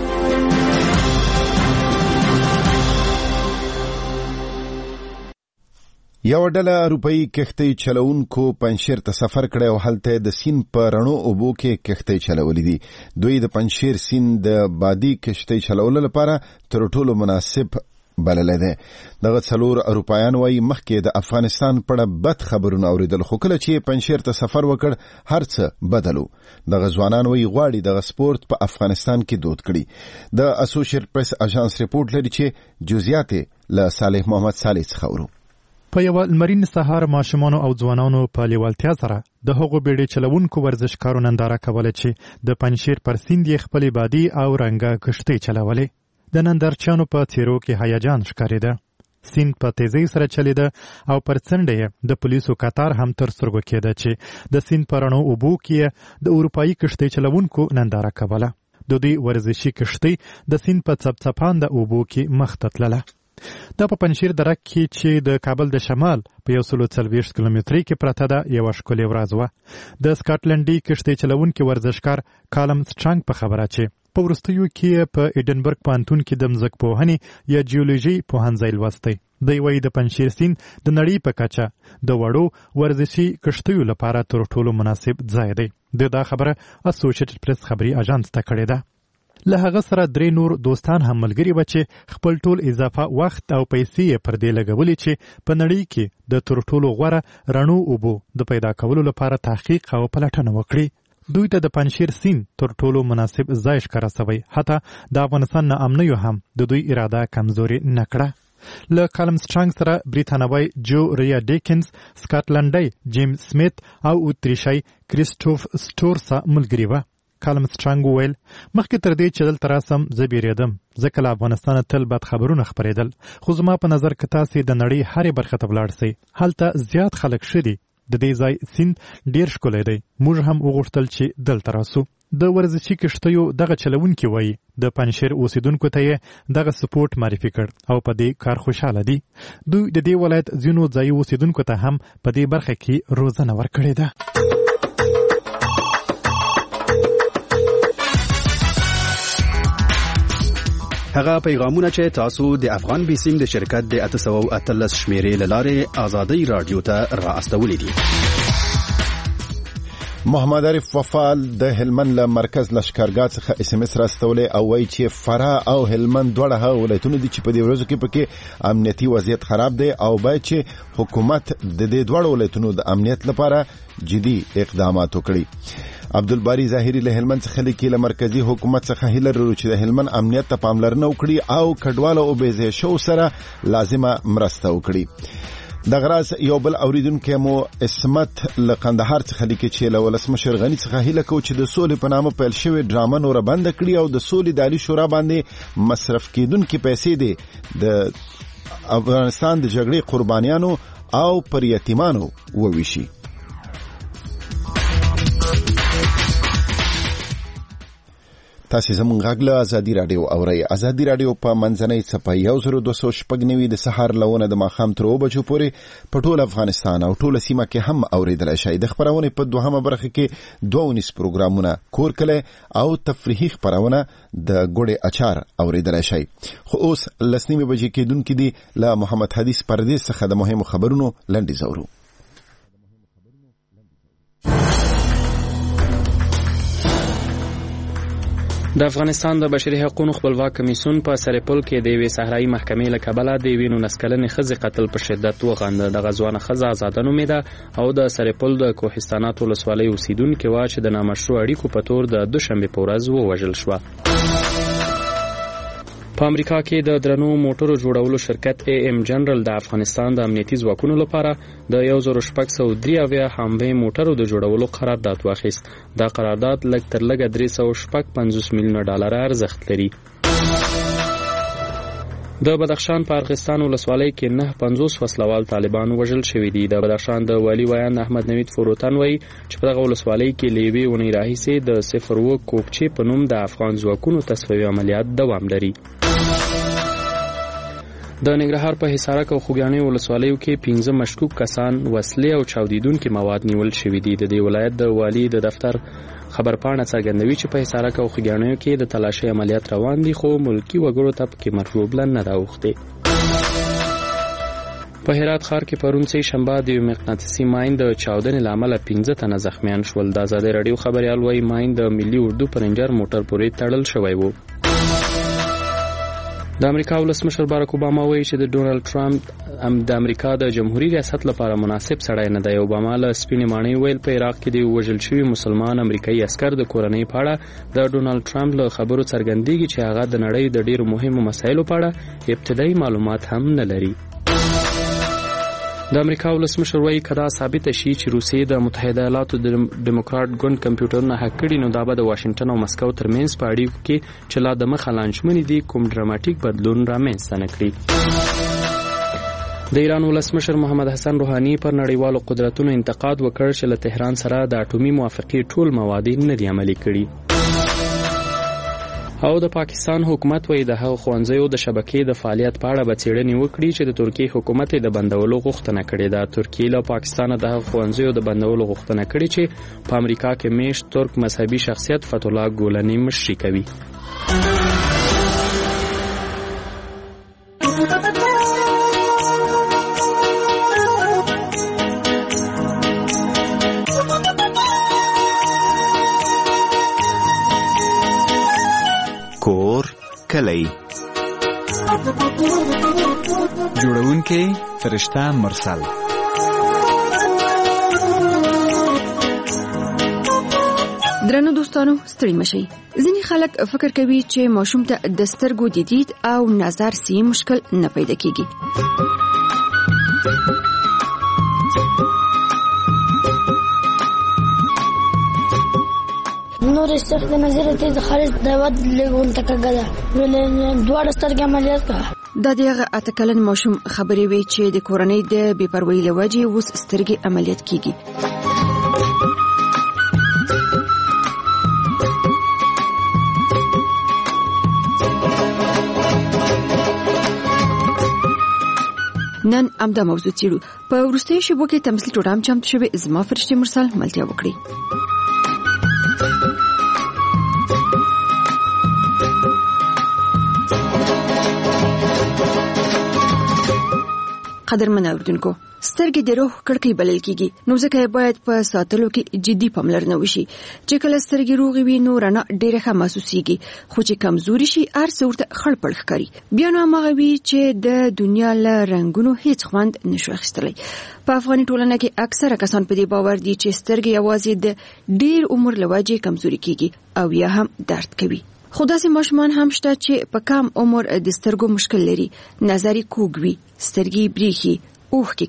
یو ډله اروپאי کښتۍ چلوونکو پنجشیر ته سفر کړی او هلته د سیند په رڼو اوبو کې کښتۍ چلولې دي. دوی د پنجشیر سیند د بادي کښتۍ چلولو لپاره تر ټولو مناسب بللی دی. دغه څلور اروپایان وایي مخکې د افغانستان په اړه بد خبرونه اورېدل، خو کله چې پنجشیر ته سفر وکړ هر څه بدلو. دغه ځوانان وایي غواړي دغه سپورت په افغانستان کې دود کړي. د اسوسییټ پریس اژانس ریپورت لري چې جزئیات له صالح محمد صالح څخه اورو. په یو لمرین سهار ماشومانو او ځوانانو په لیوالتیا سره د هغو بیړۍ چلوونکو ورزشکارو ننداره کوله چې د پنجشیر پر سیند یې خپلې بادي او رنګه کښتۍ چلولې. د نندارچیانو په څیرو کې هیجان ښکارېده. سیند په تیزۍ سره چلیده او پر څنډه یې د پولیسو کتار هم تر سترګو کېده چې د سیند په رڼو اوبو کې د اروپایي کښتۍ چلوونکو ننداره کوله. د دوی ورزشي کښتۍ د سیند په څپڅپانده اوبو کې مخ ته تلله. دا په پنجشیر دره کې چې د کابل د شمال په یو سلو څلوېښت کیلومترۍ کې پرته ده یوه ښکلې ورځ وه. د سکاټلنډي کښتۍ چلوونکي ورزشکار کالم سټرانګ په خبره چې په وروستیو کې په ایډنبرګ پوهنتون کې د ځمکپوهنې یا جیولوژي پوهنځی لوستی. دی وایي د پنجشیر سیند د نړۍ په کچه د وړو ورزشي کښتیو لپاره تر ټولو مناسب ځای دی. د دا خبره اسوسییټډ پریس خبري اژانس ته کړې ده. له هغه سره درې نور دوستان هم ملګري وه چې خپل ټول اضافه وخت او پیسې یې پر دې لګولې چې په نړۍ کې د تر ټولو غوره رڼو اوبو د پیدا کولو لپاره تحقیق او پلټنه وکړي. دوی ته د پنجشیر سیند تر ټولو مناسب ځای ښکاره سوی. حتی د افغانستان نه امنیو هم د دوی اراده کمزوري نه کړه. له کالم سټرانګ سره بریتانوی جو ریا ډیکنز، سکاټلنډی جیم سمیت او اتریشی کریسټوف سټورسا ملګري وه. کالم سټرانګ وویل مخکې تر دې چې دلته راسم زه بیریدم، ځکه له افغانستانه تل بد خبرونه خپرېدل، خو زما په نظر که تاسې د نړۍ هرې برخې ته ولاړ سئ هلته زیات خلک ښه دي. د دې ځای سیند ډیر ښکلی دی. موږ هم وغوښتل چې دلته راسو. د ورزشي کښتیو دغه چلوونکي وایي د پنجشیر اوسیدونکو ته یې دغه سپورټ معرفي کړ او په دې کار خوشحاله دي. دوی د دې ولایت ځینو ځایي اوسیدونکو ته هم په دې برخه کې روزنه ورکړې ده. هغه پیغامونه چې تاسو د افغان بیسیم د شرکت د اته سوه او اتلس شمیرې له لارې آزادۍ رادیو ته را استولې دي. محمد عارف وفال د هلمند له مرکز لشکرګاه څخه اس ام اس راستولې او وایي چې فراه او هلمند دواړه هغه ولایتونه دي چې په دې ورځو کې پکې امنیتي وضعیت خراب دی او باید چې حکومت د دې دواړو ولایتونو د امنیت لپاره جدي اقدامات وکړي. عبدالباری ظاهری له هلمند څخه لیکي له مرکزی حکومت څخه هیله لرو چې د هلمند امنیت ته پاملرنه وکړي او کډواله او بېځایه شو سره لازمه مرسته وکړي. د غراز یو بل اوریدونکو مو اسمت له قندهار څخه لیکي چې له ولسمشر غنی څخه هیله کوي چې د سولې په نامه پیل شوی ډرامه نور بند کړي او د سولې د عالی شورا باندې مصرف کیدونکو پیسې دي د افغانستان د جګړې قربانیانو او پر یتیمانو وویشي. تاسو زموږ غږ له ازادي رادیو اورئ. ازادي رادیو په منځنۍ څپه یو زر دوه سوه شپږ نوي د سهار لونه د ماښام تر اوه بجو پورې په ټول افغانستان او ټوله سیمه کې هم اوریدلی شئ. د خپرونې په دوهمه برخه کې دوه ونیس پروګرامونه کور کلی او تفریحي خپرونه د ګوړې اچار اوریدلی شئ. خو اوس لس نیمې بجې کېدونکې دي. له محمد حدیث پردیس څخه د مهمو خبرونو لنډیز اورو. د افغانستان د بشري حقوقو خپلواک کمیسیون په سرپل کې د یوې صحرایي محکمې له کبله د یوې نولس کلنې ښځې قتل په شدت وغنده. دغه ځوانه ښځه آزاده نومېده او د سرپل د کوهستانات ولسوالۍ اوسیدونکې وه چې د نامشروع اړیکو په تور د دوشنبې په ورځ ووژل شوه. په امریکا کې د درنو موټرو جوړولو شرکت ای ام جنرال د افغانستان د امنیتي ځواکونو لپاره د یو زر شپږ سوه درې اویا هاموی موټرو د جوړولو قرارداد واخیست. دا قرارداد لږ تر لږه درې سوه شپږ پنځوس میلیونه ډالر ارزښت لري. د بدخشان په ارغستان ولسوالۍ کې نه پنځوس وسلوال طالبان وژل شوي دي. د بدخشان د والي ویان احمد نوید فروتن وایي چې په دغه ولسوالۍ کې له یوې اونۍ راهیسې د صفر اوه کوکچې په نوم د افغان ځواکونو تصفیوي عملیات دوام لري. د ننګرهار په حصارک او خوږیاڼي ولسوالیو کې پنځه مشکوک کسان وسلې او چاودیدونکي مواد نیول شوي دي. د دې ولایت د والي د دفتر خبرپاڼه څرګندوي چې په حصارک او خوږیاڼیو کې د تلاشۍ عملیات روان دي، خو ملکی وګړو ته پکې مرغوبله نه ده اوښتې. په هرات ښار کې پرون سه شنبه د یو مقناطیسي ماین د چاودنې له امله پنځه تنه زخمیان شول. د ازادۍ راډیو خبریال وایي ماین د ملي اردو په رینجر موټر پورې تړل شوی و. د امریکا ولسمشر باراک اوباما وایي چې د ډونالد ټرمپ د امریکا د جمهوریت ریاست لپاره مناسب سړی نه دی. اوباما له سپینې ماڼۍ ویل په عراق کې د وژل شوي مسلمان امریکایي عسکر د کورنۍ په اړه د ډونالد ټرمپ له خبرو څرګندېږي چې هغه د نړۍ د ډېرو مهمو مسایلو په اړه ابتدایي معلومات هم نه لري. د امریکا ولسمشر وایي که دا ثابته شي چې روسیې د متحده ایالاتو د ډیموکرات ګوند کمپیوټرونه هک کړي، نو دا به د واشنګټن او مسکو ترمنځ په اړیکو کې چې لا د مخه لانجمنې دي کوم ډراماټیک بدلون رامنځته نه کړي. د ایران ولسمشر محمد حسن روحاني پر نړیوالو قدرتونو انتقاد وکړ چې له تهران سره د اټومي موافقې ټول مواد نه دي عملي کړي. او د پاکستان حکومت وایي د هغو ښوونځیو د شبکې د فعالیت په اړه به څېړنې وکړي چې د ترکیې حکومت د بندولو غوښتنه کړې ده. ترکیې له پاکستانه د هغو ښوونځیو د بندولو غوښتنه کړې چې په امریکا کې میشت ترک مذهبي شخصیت فتح الله ګولني مشري کوي. کور کلی جوړونکي فرشته مرسل. درنو دوستانو ستړي مشئ. ځینې خلک فکر کوي چې ماشوم ته د سترګو د دید او نظر سي مشکل نه پیدا کیږي. نور استخدام نظریه د خارج دعوت لګون تکګه ولې دوه سترګې عملیات کړه. دا دغه اتکلن ماشوم خبرې وی چې د کورنۍ د بې پروايي لوجې اوس سترګې عملیات کیږي. نن امدا موضوع چیرو په ورستۍ شبو کې تمثيل ټوډام چمت شوی زما فرشتي مرسل ملتیا وکړي. قدرمن اوردونکو، سترګې د روح کړکۍ بلل کیږي، نو ځکه باید په ساتلو کې جدي پاملرنه وشي. چې کله سترګې روغې وي نو رڼا ډېره ښه محسوسیږي، خو چې کمزوري شي هر څه ورته خړ پړ ښکاري. بیا نو هماغه وي چې د دنیا له رنګونو هیڅ خوند نشو اخیستلی. په افغاني ټولنه کې اکثره کسان په دې باور دي چې سترګې یوازې د ډېر عمر له وجې کمزوري کیږي او یا هم درد کوي. خو داسې ماشومان هم شته چې په کم عمر د سترګو مشکل لري، نظر یې کوږ وي، سترګې بریښي، اوښکې کوي،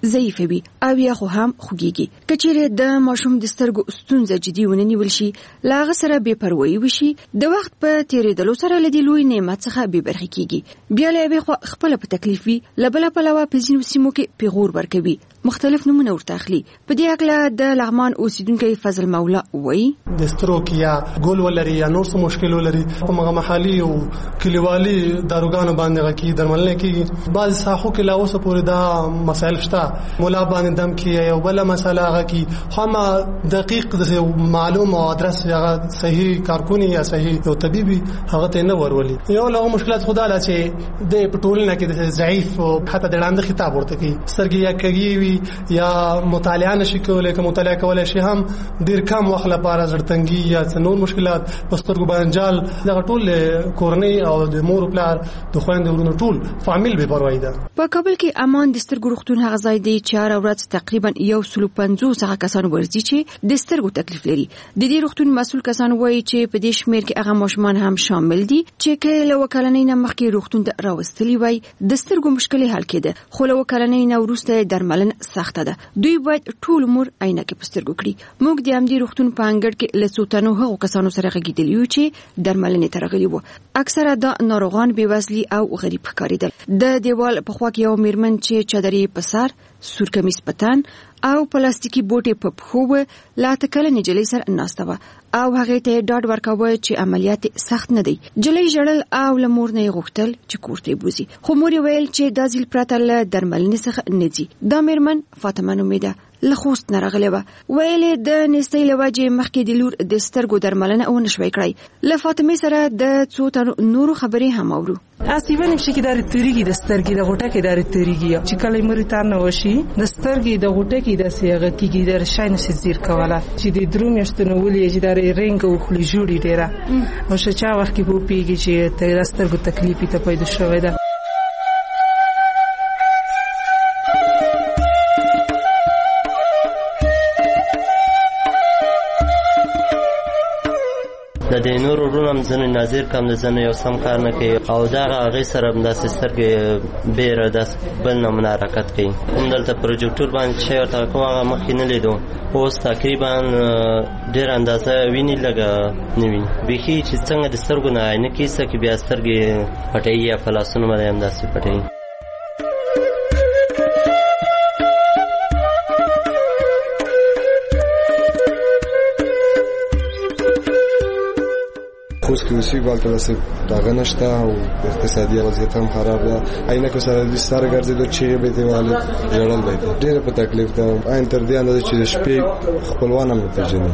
ضعیف وي او یا خو هم خوږيږي. کچېره د ماشوم د سترګو ستونزه جدي ونه نیول شي، لاغه سره بے پروايي وشي، د وخت په تیریدلو سره لدی لوی نعمت څخه بے برخې کیږي. بیا له به خو خپل په تکلیف وي، لبل په لوا په ځینو سیمو کې پیغور ورکوي، مختلف نمونه ورته اخلي. په دې اړه د لغمان اوسیدونکو فضل مولا وایي د ستروک یا ګول ولري یا نور څه مشکل ولري په مغه محلي او کلیوالي داروګانو باندې غکی درملنه کیږي. بعض ساحو کې لا اوسه پورې دا مسائل شته، مولا باندې دم کې یو بل مسله غکی هم دقیق د معلوم او ادرس هغه صحیح کارکونی یا صحیح یو طبيبي هغه ته نه ورولي. یو له مشکلات خدا لا چې د پټولنه کې د ضعیف او حتی د لاندې خطاب ورته کی سترګې یا کږي یا مطالعه نشي کولای، که مطالعه کولای شي هم ډیر کم وخت لپاره زړتنګي یا نور مشکلات پسترګو باندې جال دغه ټول کورنۍ او د مور پلار د خويندو ورونو ټول فامیل به پروايي ده. په کابل کې امان د سترګو روغتون هغه ځای دی چې هر ورځ تقریبا یو سل پنځوس هغه کسان ورځي چې د سترګو تکلیف لري. د دې روغتون مسؤل کسان وایي چې په دې شمیر کې هغه ماشومان هم شامل دي چې کله وکالنۍ نه مخکې روغتون ته راوستلي وای د سترګو مشکل حل کېده، خو له وکالنۍ نه وروسته درملنه سخته ده. دوی باید ټول عمر عینکې په سترګو کړي. موږ د همدې روغتون په انګړ کې له څو تنو هغو کسانو سره غږېدلي یو چې درملنې ته راغلي وو. اکثره دا ناروغان بېوزلي او غریب ښکارېدل. د دیوال په خوا کې یو میرمن چې چادرې په سر، سور کمیس په تن او پلاستیکي بوټي په پښو و، لا تکله نجلۍ سره ناسته وه او هغې ته یې ډاډ ورکاوه چې عملیات سخت نه دی. جلۍ ژړل او له مور نه یې غوښتل چې کور ته یې بوځي، خو مور یې ویل چې دا ځل پرته له درملنې څخه نه ځي. دا میرمن فاطمه نومېده، له خوست نه راغلې وه. ویلې د نېستۍ له وجې مخکې د لور د سترګو درملنه ونه شوی کړی. له فاطمې سره د څو تنو نورو خبرې هم اورو. اصیبه نشي کې داري تریږي د سترګې د غوټه کې داري تریږي چې کله مری تار نه وشي د سترګې د غوټه کې د سیغه کېږي د شای نشي زیر کوله چې د درو میاشتونو ولې چې داري رنګ او خلی جوړي ډیره او شچا وخت کې بو پیږي چې د سترګو تکلیف ته پیدا شوی ده. د دې نور ورونم ځنې ناظر کم د ځنې یو سم کار نه کوي او دغه هغې سره هم داسې سترګې بیره داسې بل نمونه حرکت کوي. هم دلته پروجیکټور باندې چې شی ورته کوم هغه مخکې نه لیدو، اوس تقریبا ډېر اندازه ویني لږه نه ویني. بیخي چې څنګه د سترګو نه عینکې ایسته کړي بیا سترګې پټوي یا په لاسونو باندې همداسې پټوي. خوست کې اوسېږي، هلته داسې دغه نشته او اقتصادي وضعیت هم خراب ده. عینکو سره د سر ګرځېدو چیغې به یې دیواله ژړل به یې ډېره په تکلیف ده. عین تر دې اندازې چې د شپې خپلوان هم نه پېژني.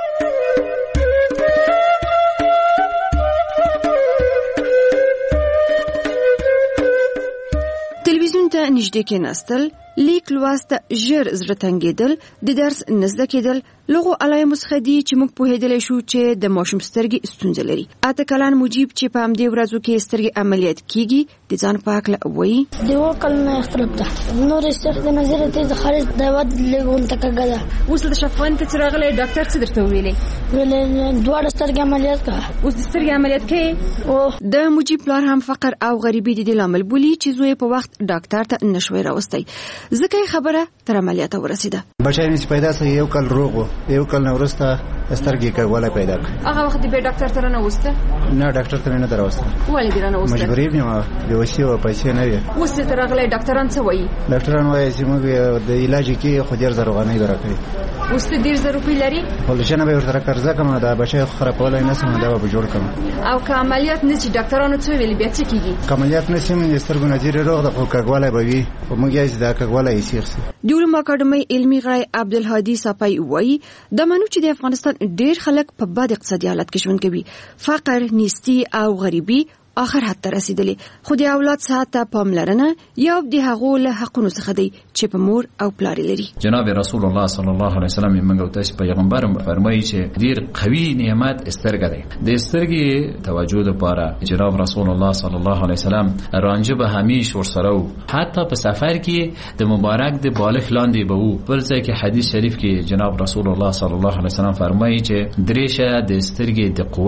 تلویزیون ته نږدې کېناستل، لیک لوست، ژر زړه تنګېدل، د درس نه زده کېدل لغو علایمو څخه دي چې موږ پوهېدلی شو چې د ماشوم سترګې ستونزه لري. اته کلن مجیب چې په همدې ورځو کې سترګې عملیات کېږي د ځان په هکله وایي د اووه کلونو اختلاف ده. نورې سترګې د نظر ته د خارج د ود لږ کږه ده. اوس د شفاین ته چې راغلی ډاکټر څه درته وویلې؟ ویلې دواړه سترګې عملیات کړه. اوس د سترګې عملیات کوې؟ د مجیب پلار هم فقر او غریبي د دې لامل بولي چې زوی په وخت ډاکټر ته نه شوی راوستی، ځکه یې خبره تر عملیاته ورسېده. بچی مې پیدا سه یو کال روغ و، یو کال نه وروسته سترګې کږوالی پیدا کړ. هغه وخت دې ډاکټر ته رانه وسته؟ نه ډاکټر ته مې نه دراوسته. ولې دې رانه وسته؟ مجبوري یم، بېوسي وه، پیسې نه وې. اوس چې ته راغلی ډاکټران څه وایي؟ ډاکټران وایي چې موږ د علاج کې خو ډېر زر افغانۍ به راکوي. اوس ته ډېر زر روپۍ لري؟ خو به ورته قرضه کړم، دا بچی خرابولی نه شم، دا به جوړ کړم. او که عملیات نه شي ډاکټرانو څه ویلي بیا څه کېږي؟ که عملیات نه شي د سترګو نظیر روغ ده، خو کږوالی به وي، خو موږ یې دا کږوالی یې سیخ سي. د علومو اکاډمۍ علمي غړی عبدالهادي صافی وایي دا منو چې د افغانستان ډېر خلک په بد اقتصادي حالت کې ژوند کوي. فقر، نیستي او غریبي آخر حد ته رسیدلې، خو د اولاد صحت ته پاملرنه یو د هغو له حقونو څخه دی چې په مور او پلار لري. جناب رسول الله صلی الله علیه وسلم موږ او تاسو پیغمبر فرمایي چې ډیر قوي نعمت سترګه دی. د سترګې توجه لپاره جناب رسول الله صلی الله علیه وسلم رانجه به همیش ورسره وو، حتی په سفر کې د مبارک د بالغ لاندې به وو. بل ځای کې حدیث شریف کې جناب رسول الله صلی الله علیه وسلم فرمایي چې دریشه د سترګې د قوت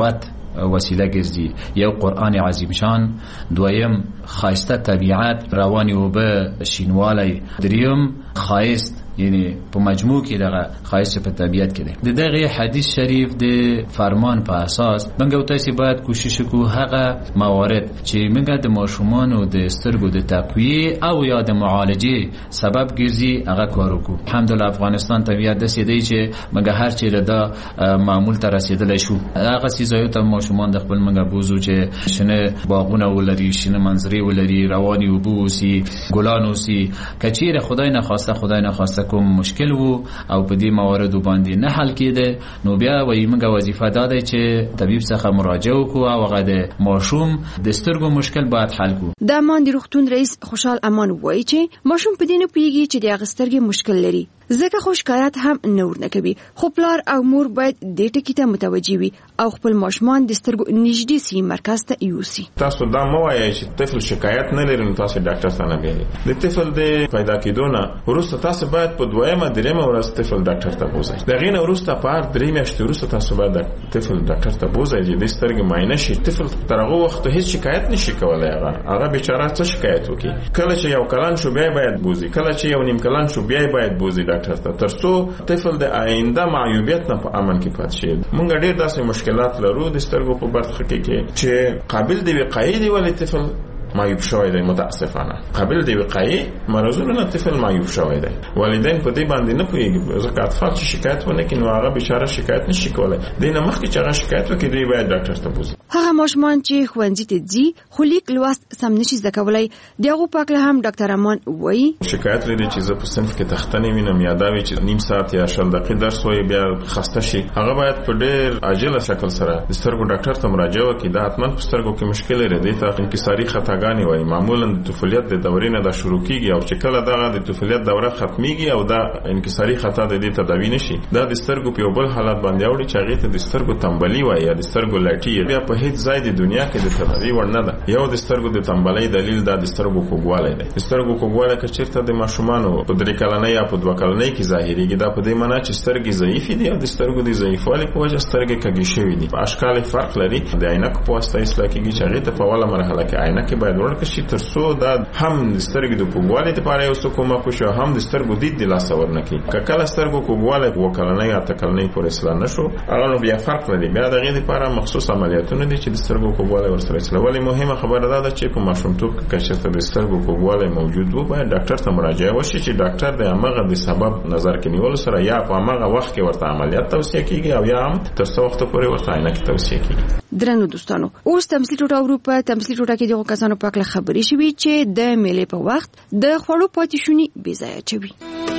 وسیله ګرځي. یو قرآن عظیم شان، دویم خاصه طبیعت، رواني اوبه، شینوالی، دریم خاص یعنی په مجموع کې دغه خاصه په طبیعت کې ده. د دغه حدیث شریف د فرمان په اساس موږ تاسو باید کوشش وکړو هغه موارد چې موږ د ماشومان او د سترګو د تقویه او یا د معالجه سبب ګرځي هغه کار وکړو. الحمدلله افغانستان طبیعت د سیدی چې موږ هر چیرې دا معمول ته رسیدلی شو. هغه سیزایو ته ماشومان د خپل موږ بوزو چې شنه باغونه ولري، شنه منظرې ولري، رواني وبوسي، ګلان وسی. کچیره خدای نه خواسته خدای نه خواسته کوم مشکل وو او په دې موارد باندې نه حل کېده، نو بیا وایي موږ وظیفه دا ده چې طبيب څخه مراجعه وکړو او هغه د ماشوم د سترګو مشکل باید حل کړو. د امان د روغتون رئیس خوشحال امان وایي چې ماشوم په دې نه پوهیږي چې د هغه سترګې مشکل لري، ځکه خو شکایت هم نور نه کوي. خو پلار او مور باید دې ټکي ته متوجي وي او خپل ماشومان د سترګو نږدې سي مرکز ته یوسي. تاسو دا مو وایي چې طفل شکایت نه لري نو تاسو ډاکټر ته نه بیایي. د طفل د پیدا کېدو نه وروسته تاسو باید په دویمه دریمه ورځ طفل ډاکټر ته بوزئ. دغه نه وروسته په هر درې میاشتې وروسته تاسو باید طفل ډاکټر ته بوزئ چې د سترګې معاینه شي. طفل تر هغه وخت هیڅ شکایت نشي کولای. هغه هغه بیچاره څه شکایت وکړي. کله چې یو کلن شو بیا باید بوزي، کله چې یو نیم کلن شو بیا باید بوزي ډاکټر ته، ترڅو طفل د آینده معیوبیت نه په امن کې پاتې شي. موږ ډېر داسې مشکلات لرو د سترګو په برخه کې چې قابل دی وقایع دی ولې طفل معیوب شوی دی. متاسفانه قابل دی وقایع مرزونه نه طفل معیوب شوی دی. والدین په دې باندې نه پوهیږي، ځکه اطفال چې شکایت ونه کړي نو هغه بیچاره شکایت نشي کولای. دینه مخکې چې هغه شکایت وکړي دی باید ډاکټر ته بوزي. هغه ماشومان چې ښوونځي ته ځي خو لیک لوست سم نشي زده کولای، دغه پاکله هم ډاکټر امان وایي شکایت لري چې زه په صنف کې تختنې وینم یا دا وی چې نیم ساعت یا شل دقیقې درس وایي بیا خسته شي. هغه باید په ډېر عاجله شکل سره د سترګو ډاکټر ته مراجعه وکړي. دا حتما په سترګو کې مشکل لري. د ته انکساري خطاګانې وایي. معمولا د طفولیت د دورې نه دا شروع کیږي او چې کله دغه د طفولیت دوره ختميږي او دا انکساري خطا د دې تداوی نشي، دا د سترګو په بل حالت باندې اوړي چې هغه ته د سترګو تنبلي وایي یا د سترګو لاټي. بیا په هیڅ ځای د دنیا کې د تداوی ور نه ده. یو د سترګو د تنبلي دلیل دا د سترګو کوګوالی دی. د سترګو کوګوالی که چیرته د ماشومانو په درې کلنۍ یا په دوه کلنۍ کې ظاهريږي، دا په دې معنی چې سترګې ضعیفې دي او د سترګو د ضعیفوالي په وجه سترګې کږې شوې دي. اشکال فرق لري. د عینکو په واسطه اصلاح کېږي چې هغه ته په اوله مرحله کې عینکې باید ورکړل شي ترڅو دا هم د سترګې د کوګوالي لپاره یو څه کومه کوشش هم د سترګو دید د لاس ورنکي. کله سترګو کوګوالی وکړنۍ یا تکلنۍ پر اصلاح نشو هغه بیا فرق لري. بیا دغه لپاره مخصوص عملیاتونه دي چې د سترګو کوګوالی ورسره اصلاح. ولی مهمه خبره ده چې په ماشومتوب کې کچته د سترګو کوګوالی موجود وو باید ډاکټر ته مراجعه وشي چې ډاکټر د هغه د سبب نظر کې نیول سره یا په هغه وخت کې ورته عملیات توصیه کیږي او یا هم تر څو وخت پورې ورته عینکې توصیه کیږي. درنو دوستانو، اوس تمثیل ټوټه اروپا تمثیل ټوټه کې دغه کسانو په اړه خبرې شوې چې د میلې په وخت د خوړو پاتې شونې بې ځایه چوي.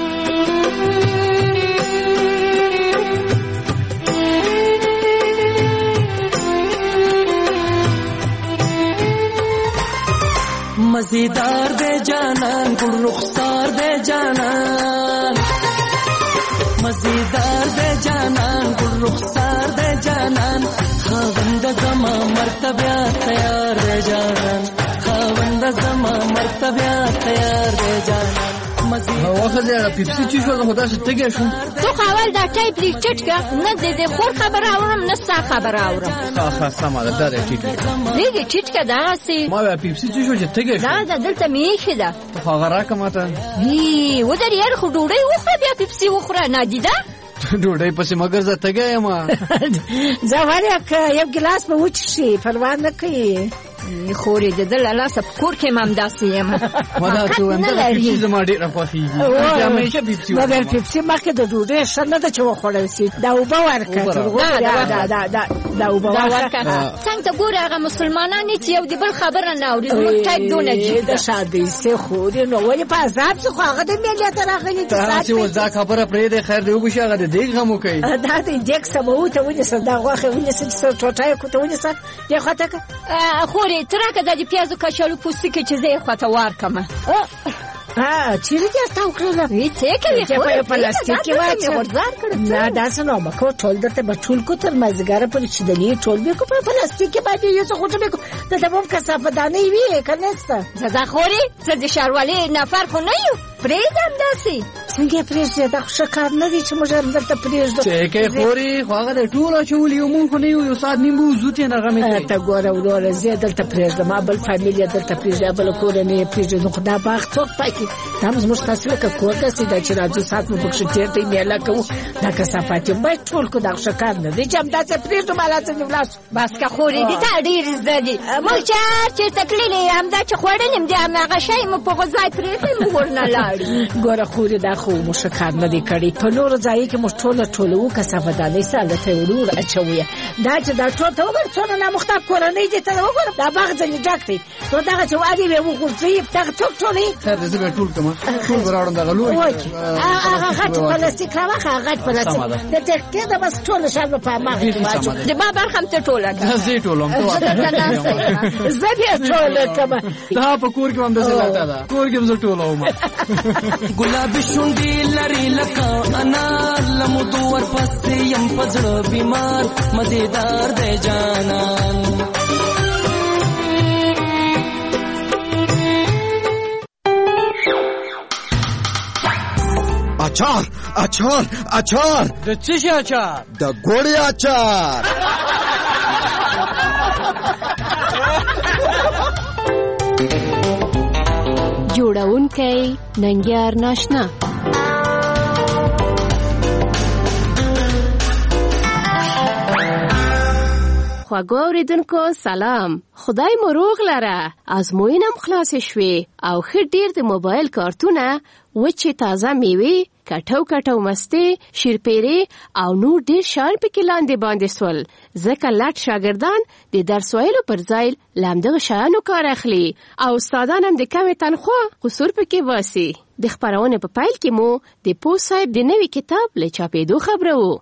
मजेदार दे जानन गुल रुखसार दे जानन मजेदार दे जानन गुल रुखसार दे जानन खावंद जमा मर्तबा तैयार दे जानन खावंद जमा मर्तबा तैयार दे जानन واخه دا پیپسي چې شو خدا څه تګې شو تو خاول دا ټایپ لیک چټکا نه دې دې خور خبر اورم نه ستا خبر اورم ها ها سم ده دا ټیټ دې چټکا دا سي ما پیپسي چې شو چې تګې شو دا دا دلته میخه ده خو هغه راکمه ته هی و درې یار خو ډوډۍ وخوره بیا پیپسي وخوره نه دي دا ډوډۍ پسې مگر زه تګې ما زوالیا یو ګلاس به وچشي پروا نه کوي خوري د دل الله سب کور کې مام داسې یم ما دا څه وند پیپسي زما ډېر خوښیږي چې همیشه پیپسي مګر پیپسي مخکې د ډوډۍ شنه د چو خوړل سي دا وبا ورکړه دا دا دا دا وبا ورکړه څنګه ګوره هغه مسلمانان چې یو دی بل خبره نه اوري نو ټایپ دونه دي د شادي سه خوري نو ولې په عذاب څخه هغه د ملت راغلي چې وځه خبره پرې د خیر دی وبشه هغه د دیګ غمو کوي دا د دیګ سمو ته ونی صدا غوخه ونی څه ټوټای کو ته ونی څه دی خاطر خوري ترکه د پیازو کچالو پوستکی چې زه خواته وار کمه ها چیرې تاسو وکړل هیڅ کې چې په پلاستیک کې واچو نه دا څنګه مکو ټول درته بچول کو تر مزګاره پر چې دلی ټول به کو په پلاستیک کې باندې یو څه خوټه به کو د دبم کثافه دانه وی کنهسته زدا خوري څه د شاروالي نفر خو نه یو پریدم داسي څنګه پرېږدې دا خو ښه کار نه دی چې موږ همدلته پرېږدو چې کې خورې خو هغه د ټول اچولي یو مونږ خو نه یو یو ساعت نیم به وځو چې نغمې کوي ته ګوره وروره زه دلته پرېږدم ما بل فامیل یې دلته پرېږدي بله کورنۍ یې پرېږدي خو دا باغ څوک پاکي دا هم زموږ تاسو لکه کور داسې ده چې راځو ساعت مو پکښې تېر دی میله کوو دا کثافات یې باید ټول کړو دا خو ښه کار نه دی چې همداسې پرېږدو مالا څنګه ولاړ شو بس که خورې دي تا ډېر زده دي موږ چې هر چېرته تللي همدا چې خوړل یم د هماغه شی مو په غذای پرېږدی مو ورنه لاړو ګوره خورې دا خو موږ ښه کار نه دی کړی په نورو ځایو کې موږ ټوله ټولوو کثافه دانۍ سالته یې ورور اچوو یې دا چې دا ټول ته وګوره څونه نامختار کورنۍ دي ته وګوره دا باغ ځینې ډک دی نو دغه چې وادي به وغورځوي دغه څوک ټولوي سر زه به ټول کړم ټول به راوړم دغه لوی هغه غټ پلاستیک راوخه هغه غټ پلاستیک د تکې د بس ټوله شال به په هماغه کې واچوو د ما برخه هم ته ټوله کړه زه یې ټولوم زه بیا ټوله کړم دا په کور کې هم داسې لټه ده کور کې هم زه ټولوم ګلابي شونډې لري لکه انار لمدو ورپسې یم په زړه بیمار مزیدار دی جانان اچار اچار اچار د څه شي اچار د ګوړې اچار جوړونکی ننګیار ناشنا خواږه اوریدونکو سلام خدای مو روغ لره ازموینم خلاص شوي او ښه ډیر د موبایل کارتونه وچې تازه میوې کټو کټو مستې شیرپیرې او نور ډیر شان پکې لاندې باندې سول ځکه لټ شاګردان د درس ویلو پر ځای لامدغه شیانو کار اخلي او استادان هم د کمې تنخواه قصور پکې واسي د خپرونې په پیل کې مو د پوه صاحب د نوي کتاب له چاپېدو خبره وو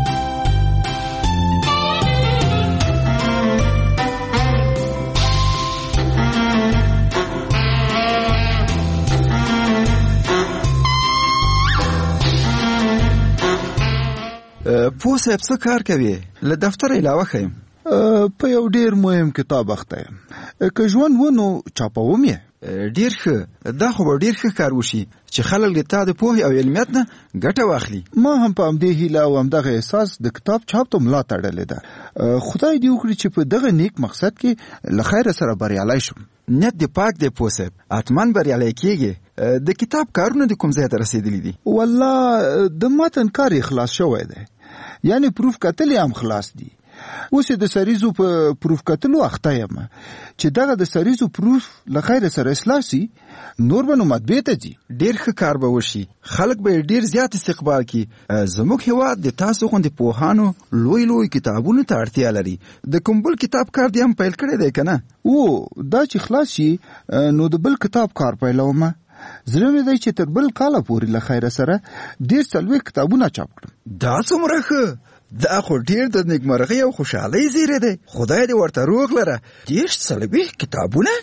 پوه صاحب څه کار کوي له دفتر علاوه ښیم په یو ډیر مهم کتاب اخته یم که ژوند ونو چاپوم یې ډیر ښه دا خو به ډیر ښه کار وشي چې خلک د تا د پوهې او علمیت نه ګټه واخلي ما هم په همدې هیله او همدغه احساس د کتاب چاپ ته ملا تړلې ده خدای دې وکړي چې په دغه نیک مقصد کې له خیره سره بریالی شم نیت دې پاک دی پوه صاحب حتما بریالی کېږي د کتاب کارونه د کوم ځای ته رسېدلي دي والله د متن کار یې خلاص شوی دی یعنی پروف کتل یې هم خلاص دي اوس د سریزو په پروف کتلو اخته یم چې دغه د سریزو پروف له خیره سره اصلاح سي نور به نو مطبعې ته ځي ډېر ښه کار به وشي خلک به ډېر زیات استقبال کړي زموږ هېواد د تاسو غوندې پوهانو لوی لوی کتابونو ته اړتیا لري د کوم بل کتاب کار دې هم پیل کړی دی که نه او دا چې خلاص شي نو د بل کتاب کار پیلومه زړه مې دی چې تر بل کاله پورې له خیره سره ډېر څلوېښت کتابونه چاپ کړم دا څومره ښه دا خو ډېر د نیکمرغۍ او خوشحالۍ زیری دی خدای دې ورته روغ لره دېرش څلوېښت کتابونه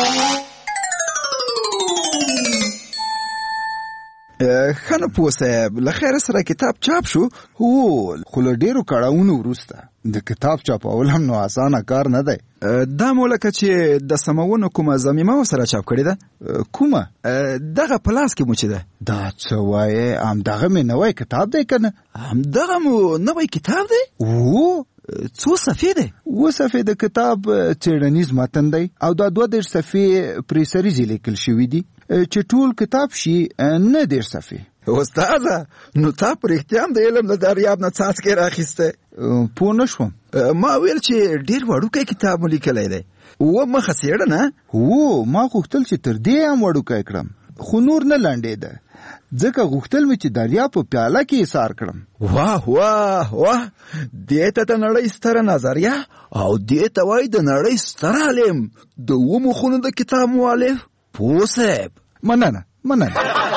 ښه نو پوه صاحب له خیره سره کتاب چاپ شو هو خو له ډېرو کړاوونو وروسته د کتاب چاپول هم نو اسانه کار نه دی دا مو لکه چې د سمونو کومه ضمیمه ورسره چاپ کړې ده کومه دغه په لاس کې مو چې ده دا څه وایې همدغه مې نوی کتاب دی که نه همدغه مو نوی کتاب دی او څو صفحې دی اووه صفحې د کتاب څېړنیز متن دی او دا دوه دېرش صفحې پرې سریزې لیکل شوي دي چې ټول کتاب شي نه دېرش صفحې استاده نو تا په رښتیا هم د علم د دریاب نه څاڅکی راخیستی پوه نه شوم ما ویل چې ډېر وړوکی کتاب مو لیکلی دی اووه مخه څېړنه هو ما غوښتل چې تر دې هم وړوکی کړم خو نور نه لنډېده ځکه غوښتل مې چې دریا په پیاله کې ایسار کړم واه واه واه دې ته د نړۍ ستره نظریه او دې ته وایي د نړۍ ستر عالم د اووه مخونو د کتاب مؤلف پوه صاحب مننه مننه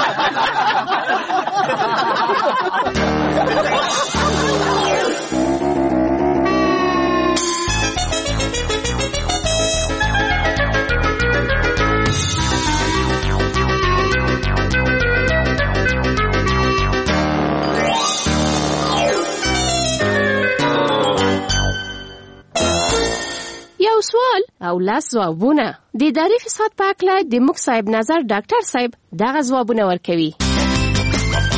سوال او لاس ځوابونه د اداري فساد په اړه د موږ صاحب نظر ډاکټر صاحب دغه ځوابونه ورکوي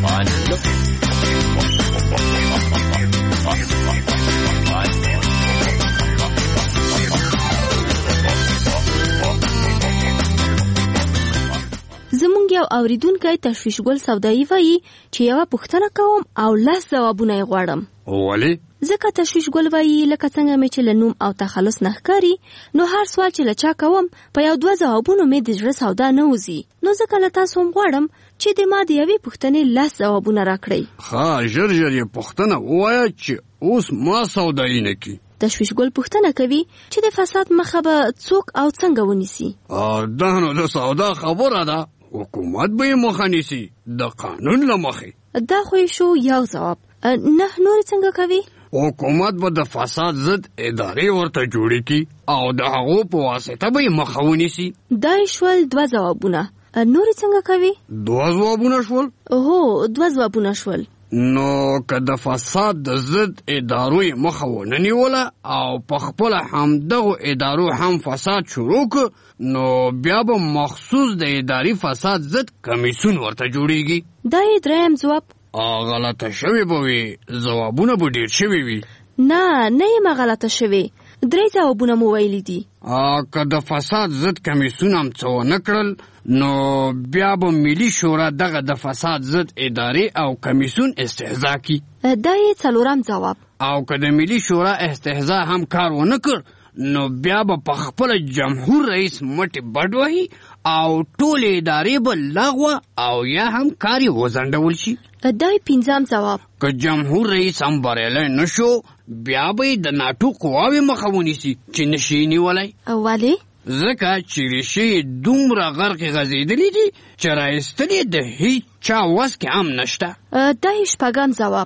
زمونږ یو اوریدونکی تشویش ګل سودایي وایي چې یوه پوښتنه کوم او لس ځوابونه یې غواړم. ولې؟ ځکه تشویش ګل وایي لکه څنګه مې چې له نوم او تخلص نه ښکاري نو هر سوال چې له چا کوم په یو دوه ځوابونو مې د زړه سودا نه وځي. نو ځکه له تاسو هم غواړم چې د ما د یوې پوښتنې لس ځوابونه راکړئ. ښه ژر ژر یې پوښتنه ووایه چې اوس ما سودایي نه کړي. تشویش ګل پوښتنه کوي چې د فساد مخه به څوک او څنګه ونیسي. دا نو د سودا خبره ده، حکومت به یې مخه نیسي د قانون له مخې. دا خو یې شو یو ځواب. نه نور څنګه کوي؟ حکومت به د فساد ضد ادارې ورته جوړې کړي او د هغو په واسطه به یې مخه ونیسي. دا یې شول دوه ځوابونه. نور څنګه کوي؟ دوه ځوابونه شول؟ هو دوه ځوابونه شول. نو که د فساد د ضد ادارو یې مخه ونه نیوله او په خپله همدغو ادارو هم فساد شروع کړ نو بیا به مخصوص د اداري فساد ضد کمیسیون ورته جوړیږي. دا یې دریم ځواب. غلطه شوې به وي، ځوابونه به ډېر شوي وي. نه نه یم غلطه شوې، درې ځوابونه مو ویلي دي. که د فساد ضد کمیسیون هم څه ونه کړل نو بیا به ملي شورا دغه د فساد ضد ادارې او کمیسیون استهزا کی. دا یې څلورم ځواب. او که د ملي شورا استهزا هم کار ونه کړ نو بیا به په خپله جمهور رئیس مټې بډ وهي او ټولې ادارې به لغوه او یا هم کار یې وځنډول شي. دا یې پنځم ځواب. که جمهور رئیس هم بریالی نه شو بیا به یې د ناټو قواوې مخه ونیسي چې نشي یې نیولی. ولې؟ ځکه چې ریښې یې دومره غرقې غځېدلي دي چې رایستل یې د هیڅ چا وس کې هم نشته. دا یې شپږم ځواب.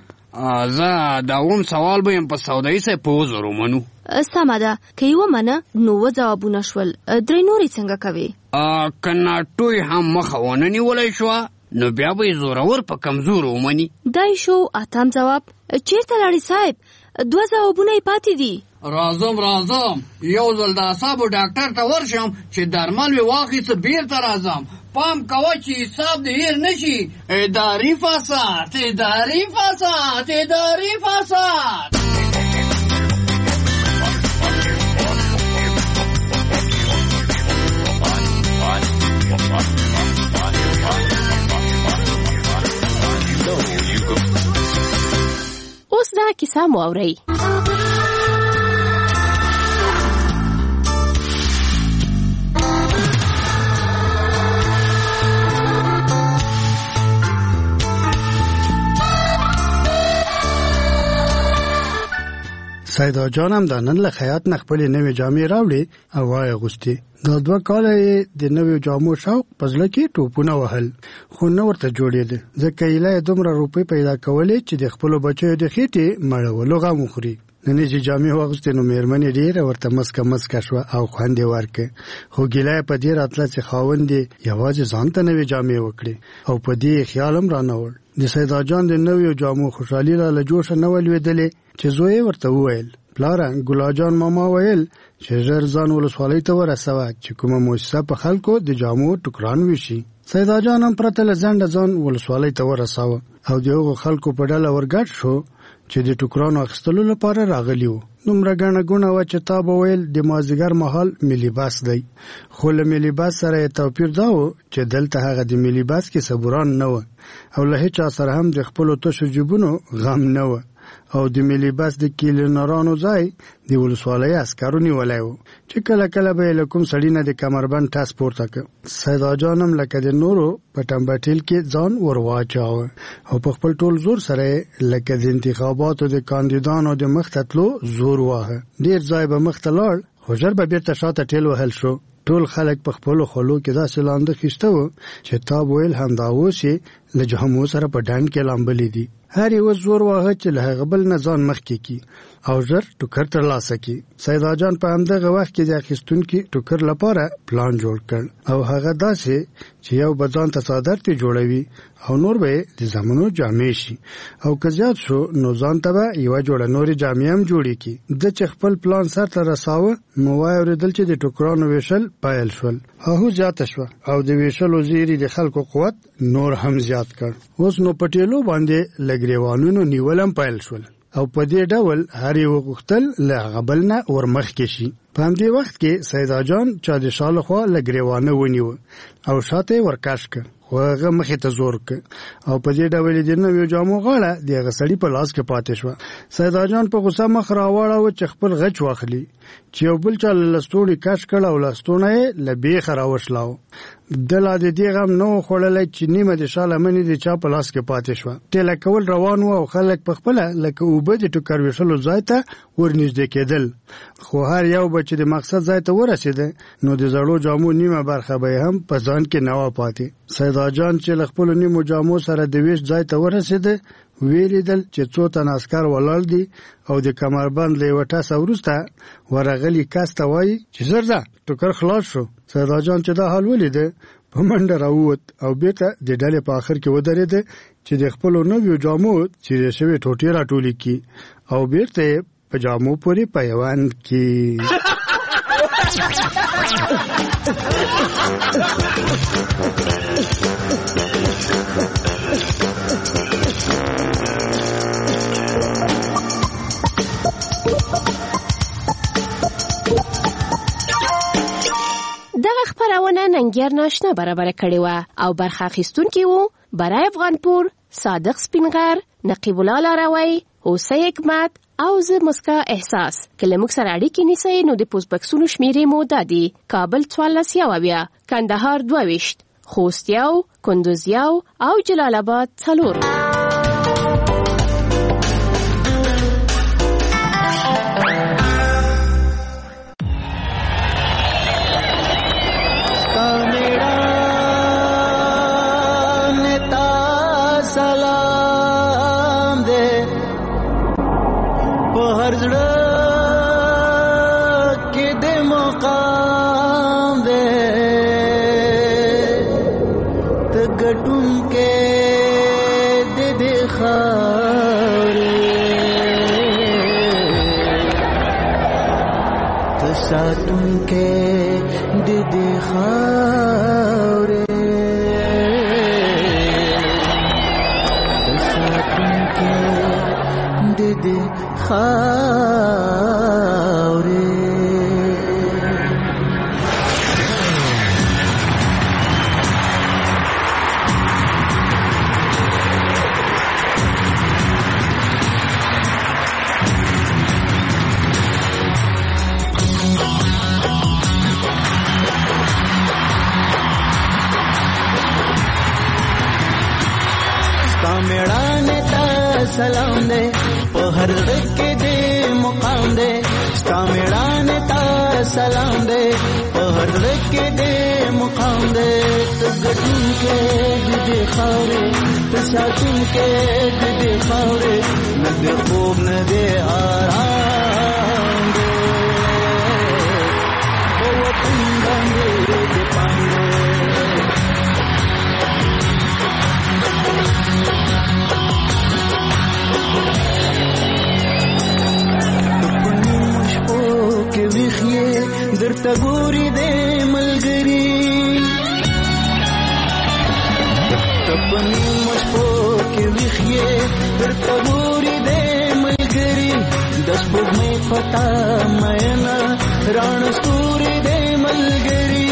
زه دا اووم سوال به یم په سودایي صاحب په وزر ومنو. سمه ده، که یې ومنه نو اووه ځوابونه شول. درې نورې څنګه کوې؟ که ناټو یې هم مخه ونه نیولی شوه نو بیا به یې زورور په کمزورو ومني. دا یې شو اتم ځواب. چېرته لاړې صاحب؟ دوه ځوابونه یې پاتې دي. راځم راځم یو ځل د اعصابو ډاکټر ته ورشم چې درمل مې واخیسته بیرته راځم. پام کوه چې حساب دې هیر نشي. اداري فساد اداري فساد اداري فساد. اوس دا کیسه مو اورئ. سیدا جان هم د نن له خیاط نه خپلې نوې جامې راوړې او وایې اغوستې. دا دوه کاله یې د نویو جامو شوق په زړه کې ټوپونه وهل خو نه ورته جوړېده ځکه ایله یې دومره روپۍ پیدا کولې چې د خپلو بچیو د خېټې مړولو غم وخوري. نن یې چې جامې واغوستې نو مېرمن یې ډېره ورته مسکه مسکه شوه او خوند یې ورکړ. خو ګیله یې په دې راتله چې خاوند یې یوازې ځان ته نوې جامې وکړې او په دې یې خیال هم رانهوړ. د سیدا جان د نویو جامو خوشحالي را له جوشه نه ولوېدلې چې زوی یې ورته وویل پلاره ګلا جان ماما ویل چې ژر ځان ولسوالۍ ته ورسوه چې کومه موسسه په خلکو د جامو ټوکران ویشي. سیدا جان هم پرته له ځنډه ځان ولسوالۍ ته ورساوه او د هغو خلکو په ډله ورګډ شو چې د ټوکرانو اخیستلو لپاره راغلي وو. دومره ګڼه ګوڼه وه چې تا به ویل د مازدیګر مهال ملي بس دی، خو له ملي بس سره یې توپیر دا و چې دلته هغه د ملي بس کې صبوران نه وه او له هېچا سره هم د خپلو تشو جیبونو غم نه وه او د ملي بس د کیلینرانو ځای د ولسوالۍ عسکرو نیولی و چې کله کله به یې له کوم سړي نه د کمربند ټس پورته کړ. سیدا جان هم لکه د نورو په ټمبټیل کې ځان ور واچاوه او په خپل ټول زور سره لکه د انتخاباتو د کاندیدانو د مخ ته تلو زور واهه. ډېر ځای به مخ ته لاړ خو ژر به بیرته شاته ټیل وهل شو. ټول خلک په خپلو خولو کې داسې لانده خیسته و چې تا ویل همدا اوس یې له جامو سره په ډنډ کې لامبلې دي. هر یو زور واهه چې له هغه بل نه ځان مخکې کی او ژر ټوکر ترلاسه کی. سیدا جان په همدغه وخت کې د اخیستونکي ټوکر لپاره پلان جوړ کړ او هغه داسې چې یو به ځان ته څادر ته جوړوي او نور به د زامنو جامې شي او که زیات شو نو ځان ته به یوه جوړه نورې جامې هم جوړې کړي. ده چې خپل پلان سرته رساوه نو وایې اورېدل چې د ټوکرانو ویشل پیل شول. هغو زیاته شوه او د ویشلو زیري د خلکو قوت نور هم زیات کړ. اوس نو په ټېلو باندې له ګریوانونو نیول هم پیل شول او په دې ډول هر یو غوښتل له هغه بل نه ورمخکې شي. په همدې وخت کې سیدا جان چا د شا له خوا له ګریوانه ونیوه او شاته یې ورکش کړ خو هغه مخې ته زور کړ او په دې ډول د نویو جامو غاړه د هغه سړي په لاس کې پاتې شوه. سیدا جان په غوسه مخ راواړاوه چې خپل غچ واخلي چې یو بل چا له لستوڼي کش کړ او لستوڼه یې له بیخه راوشلاو. د لا د دې غم نو خوړلی چې نیمه د شا لمنې د چا په لاس کې پاتې شوه. ټېله کول روان و او خلک په خپله لکه اوبه د ټوکر ویشلو ځای ته ورنږدې کېدل. خو هر یو به چې د مقصد ځای ته ورسېده نو د زړو جامو نیمه برخه به هم په ځان کې نه وه پاتې. سیدا جان چې له خپلو نیمو جامو سره د ویش ځای ته ورسېده ویلیدل چې څو تن عسکر ولاړ دي او د کمربند له یوه ټسه وروسته ورغلي کس ته وایي چې زر ځه ټوکر خلاص شو. سیدا جان چې دا حال ولیده په منډه راووت او بیرته د ډلې په آخر کې ودرېده چې د خپلو نویو جامو څیرې شوې ټوټې راټولې کړي او بیرته یې په جامو پورې پیوند کړي. دغه خپرونه ننګیار ناشنا برابر کړې وه او برخه اخیستونکي وو برای افغانپور، صادق سپینغر، نقیب الله لاروی، حسین حکمت او زه مسکا احساس. که له موږ سره اړیکې نیسئ نو د پوسټ بکسونو شمیرې مو دا دي: کابل څوارلس یو اویا، کندهار دوه ویشت، خوست یو، کندوز یو او جلال آباد څلور. ساتون کے دد خاورے ساتون کے دد خاورے. سلام دے په هر دکې دې مقام دے ستا میړانې ته سلام دے په هر دکې دې مقام دے. ته ګټونکې د دې خاورې ته ساتونکې د دې خاورې نه دې خوب نه دې آرام دے په وطن باندې دې پام دے. درته ګوري دې ملګري تپنی مشپو کې ویخې درته ګوري دې ملګري د سپوږمۍ پتا مېنا ران ستوري دې ملګري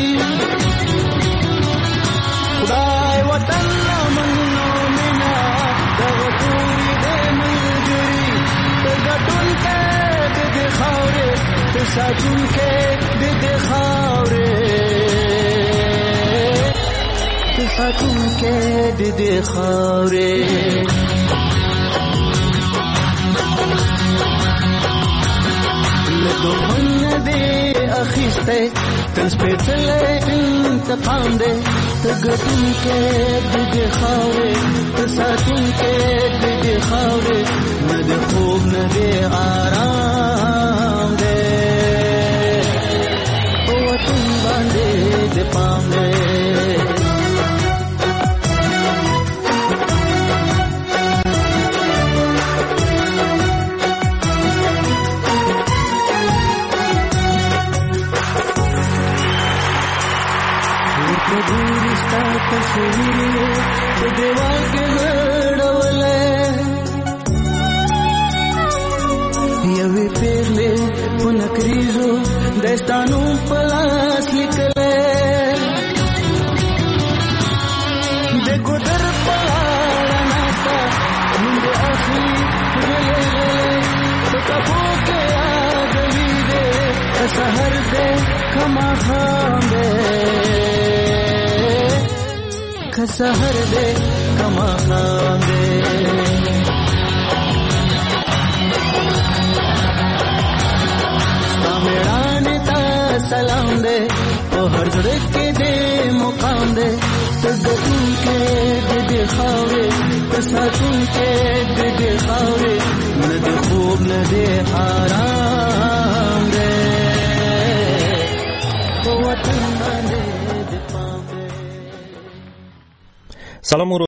خدای وطن منو مینا د ګوري دې ملګري ته ګټون کې دې خاورې ساتون کې د دې خاورې ساتون کې د دې خاورې. له دومن دې اخیسته تل سپېڅلی انتقام دې ته ګټون کې د دې خاورې ساتون کې د دیوال کې غړولې یوې پیغلې په نکریزو دستانو په لاس لیکلې د ګودر په لاره ناسته نوم د اخلي غلې غلې په کپو کې یادوي دې که سحر دې که ماښام دې که سحر دې که ماښام دې میړانې ته سلام دی په هر زړه کې دې مقام دی ته ګټونکی د دې خاورې ته ساتونکی د دې خاورې نه د خوب نه دې حرام دی په وطن باندې د پام دی. سلام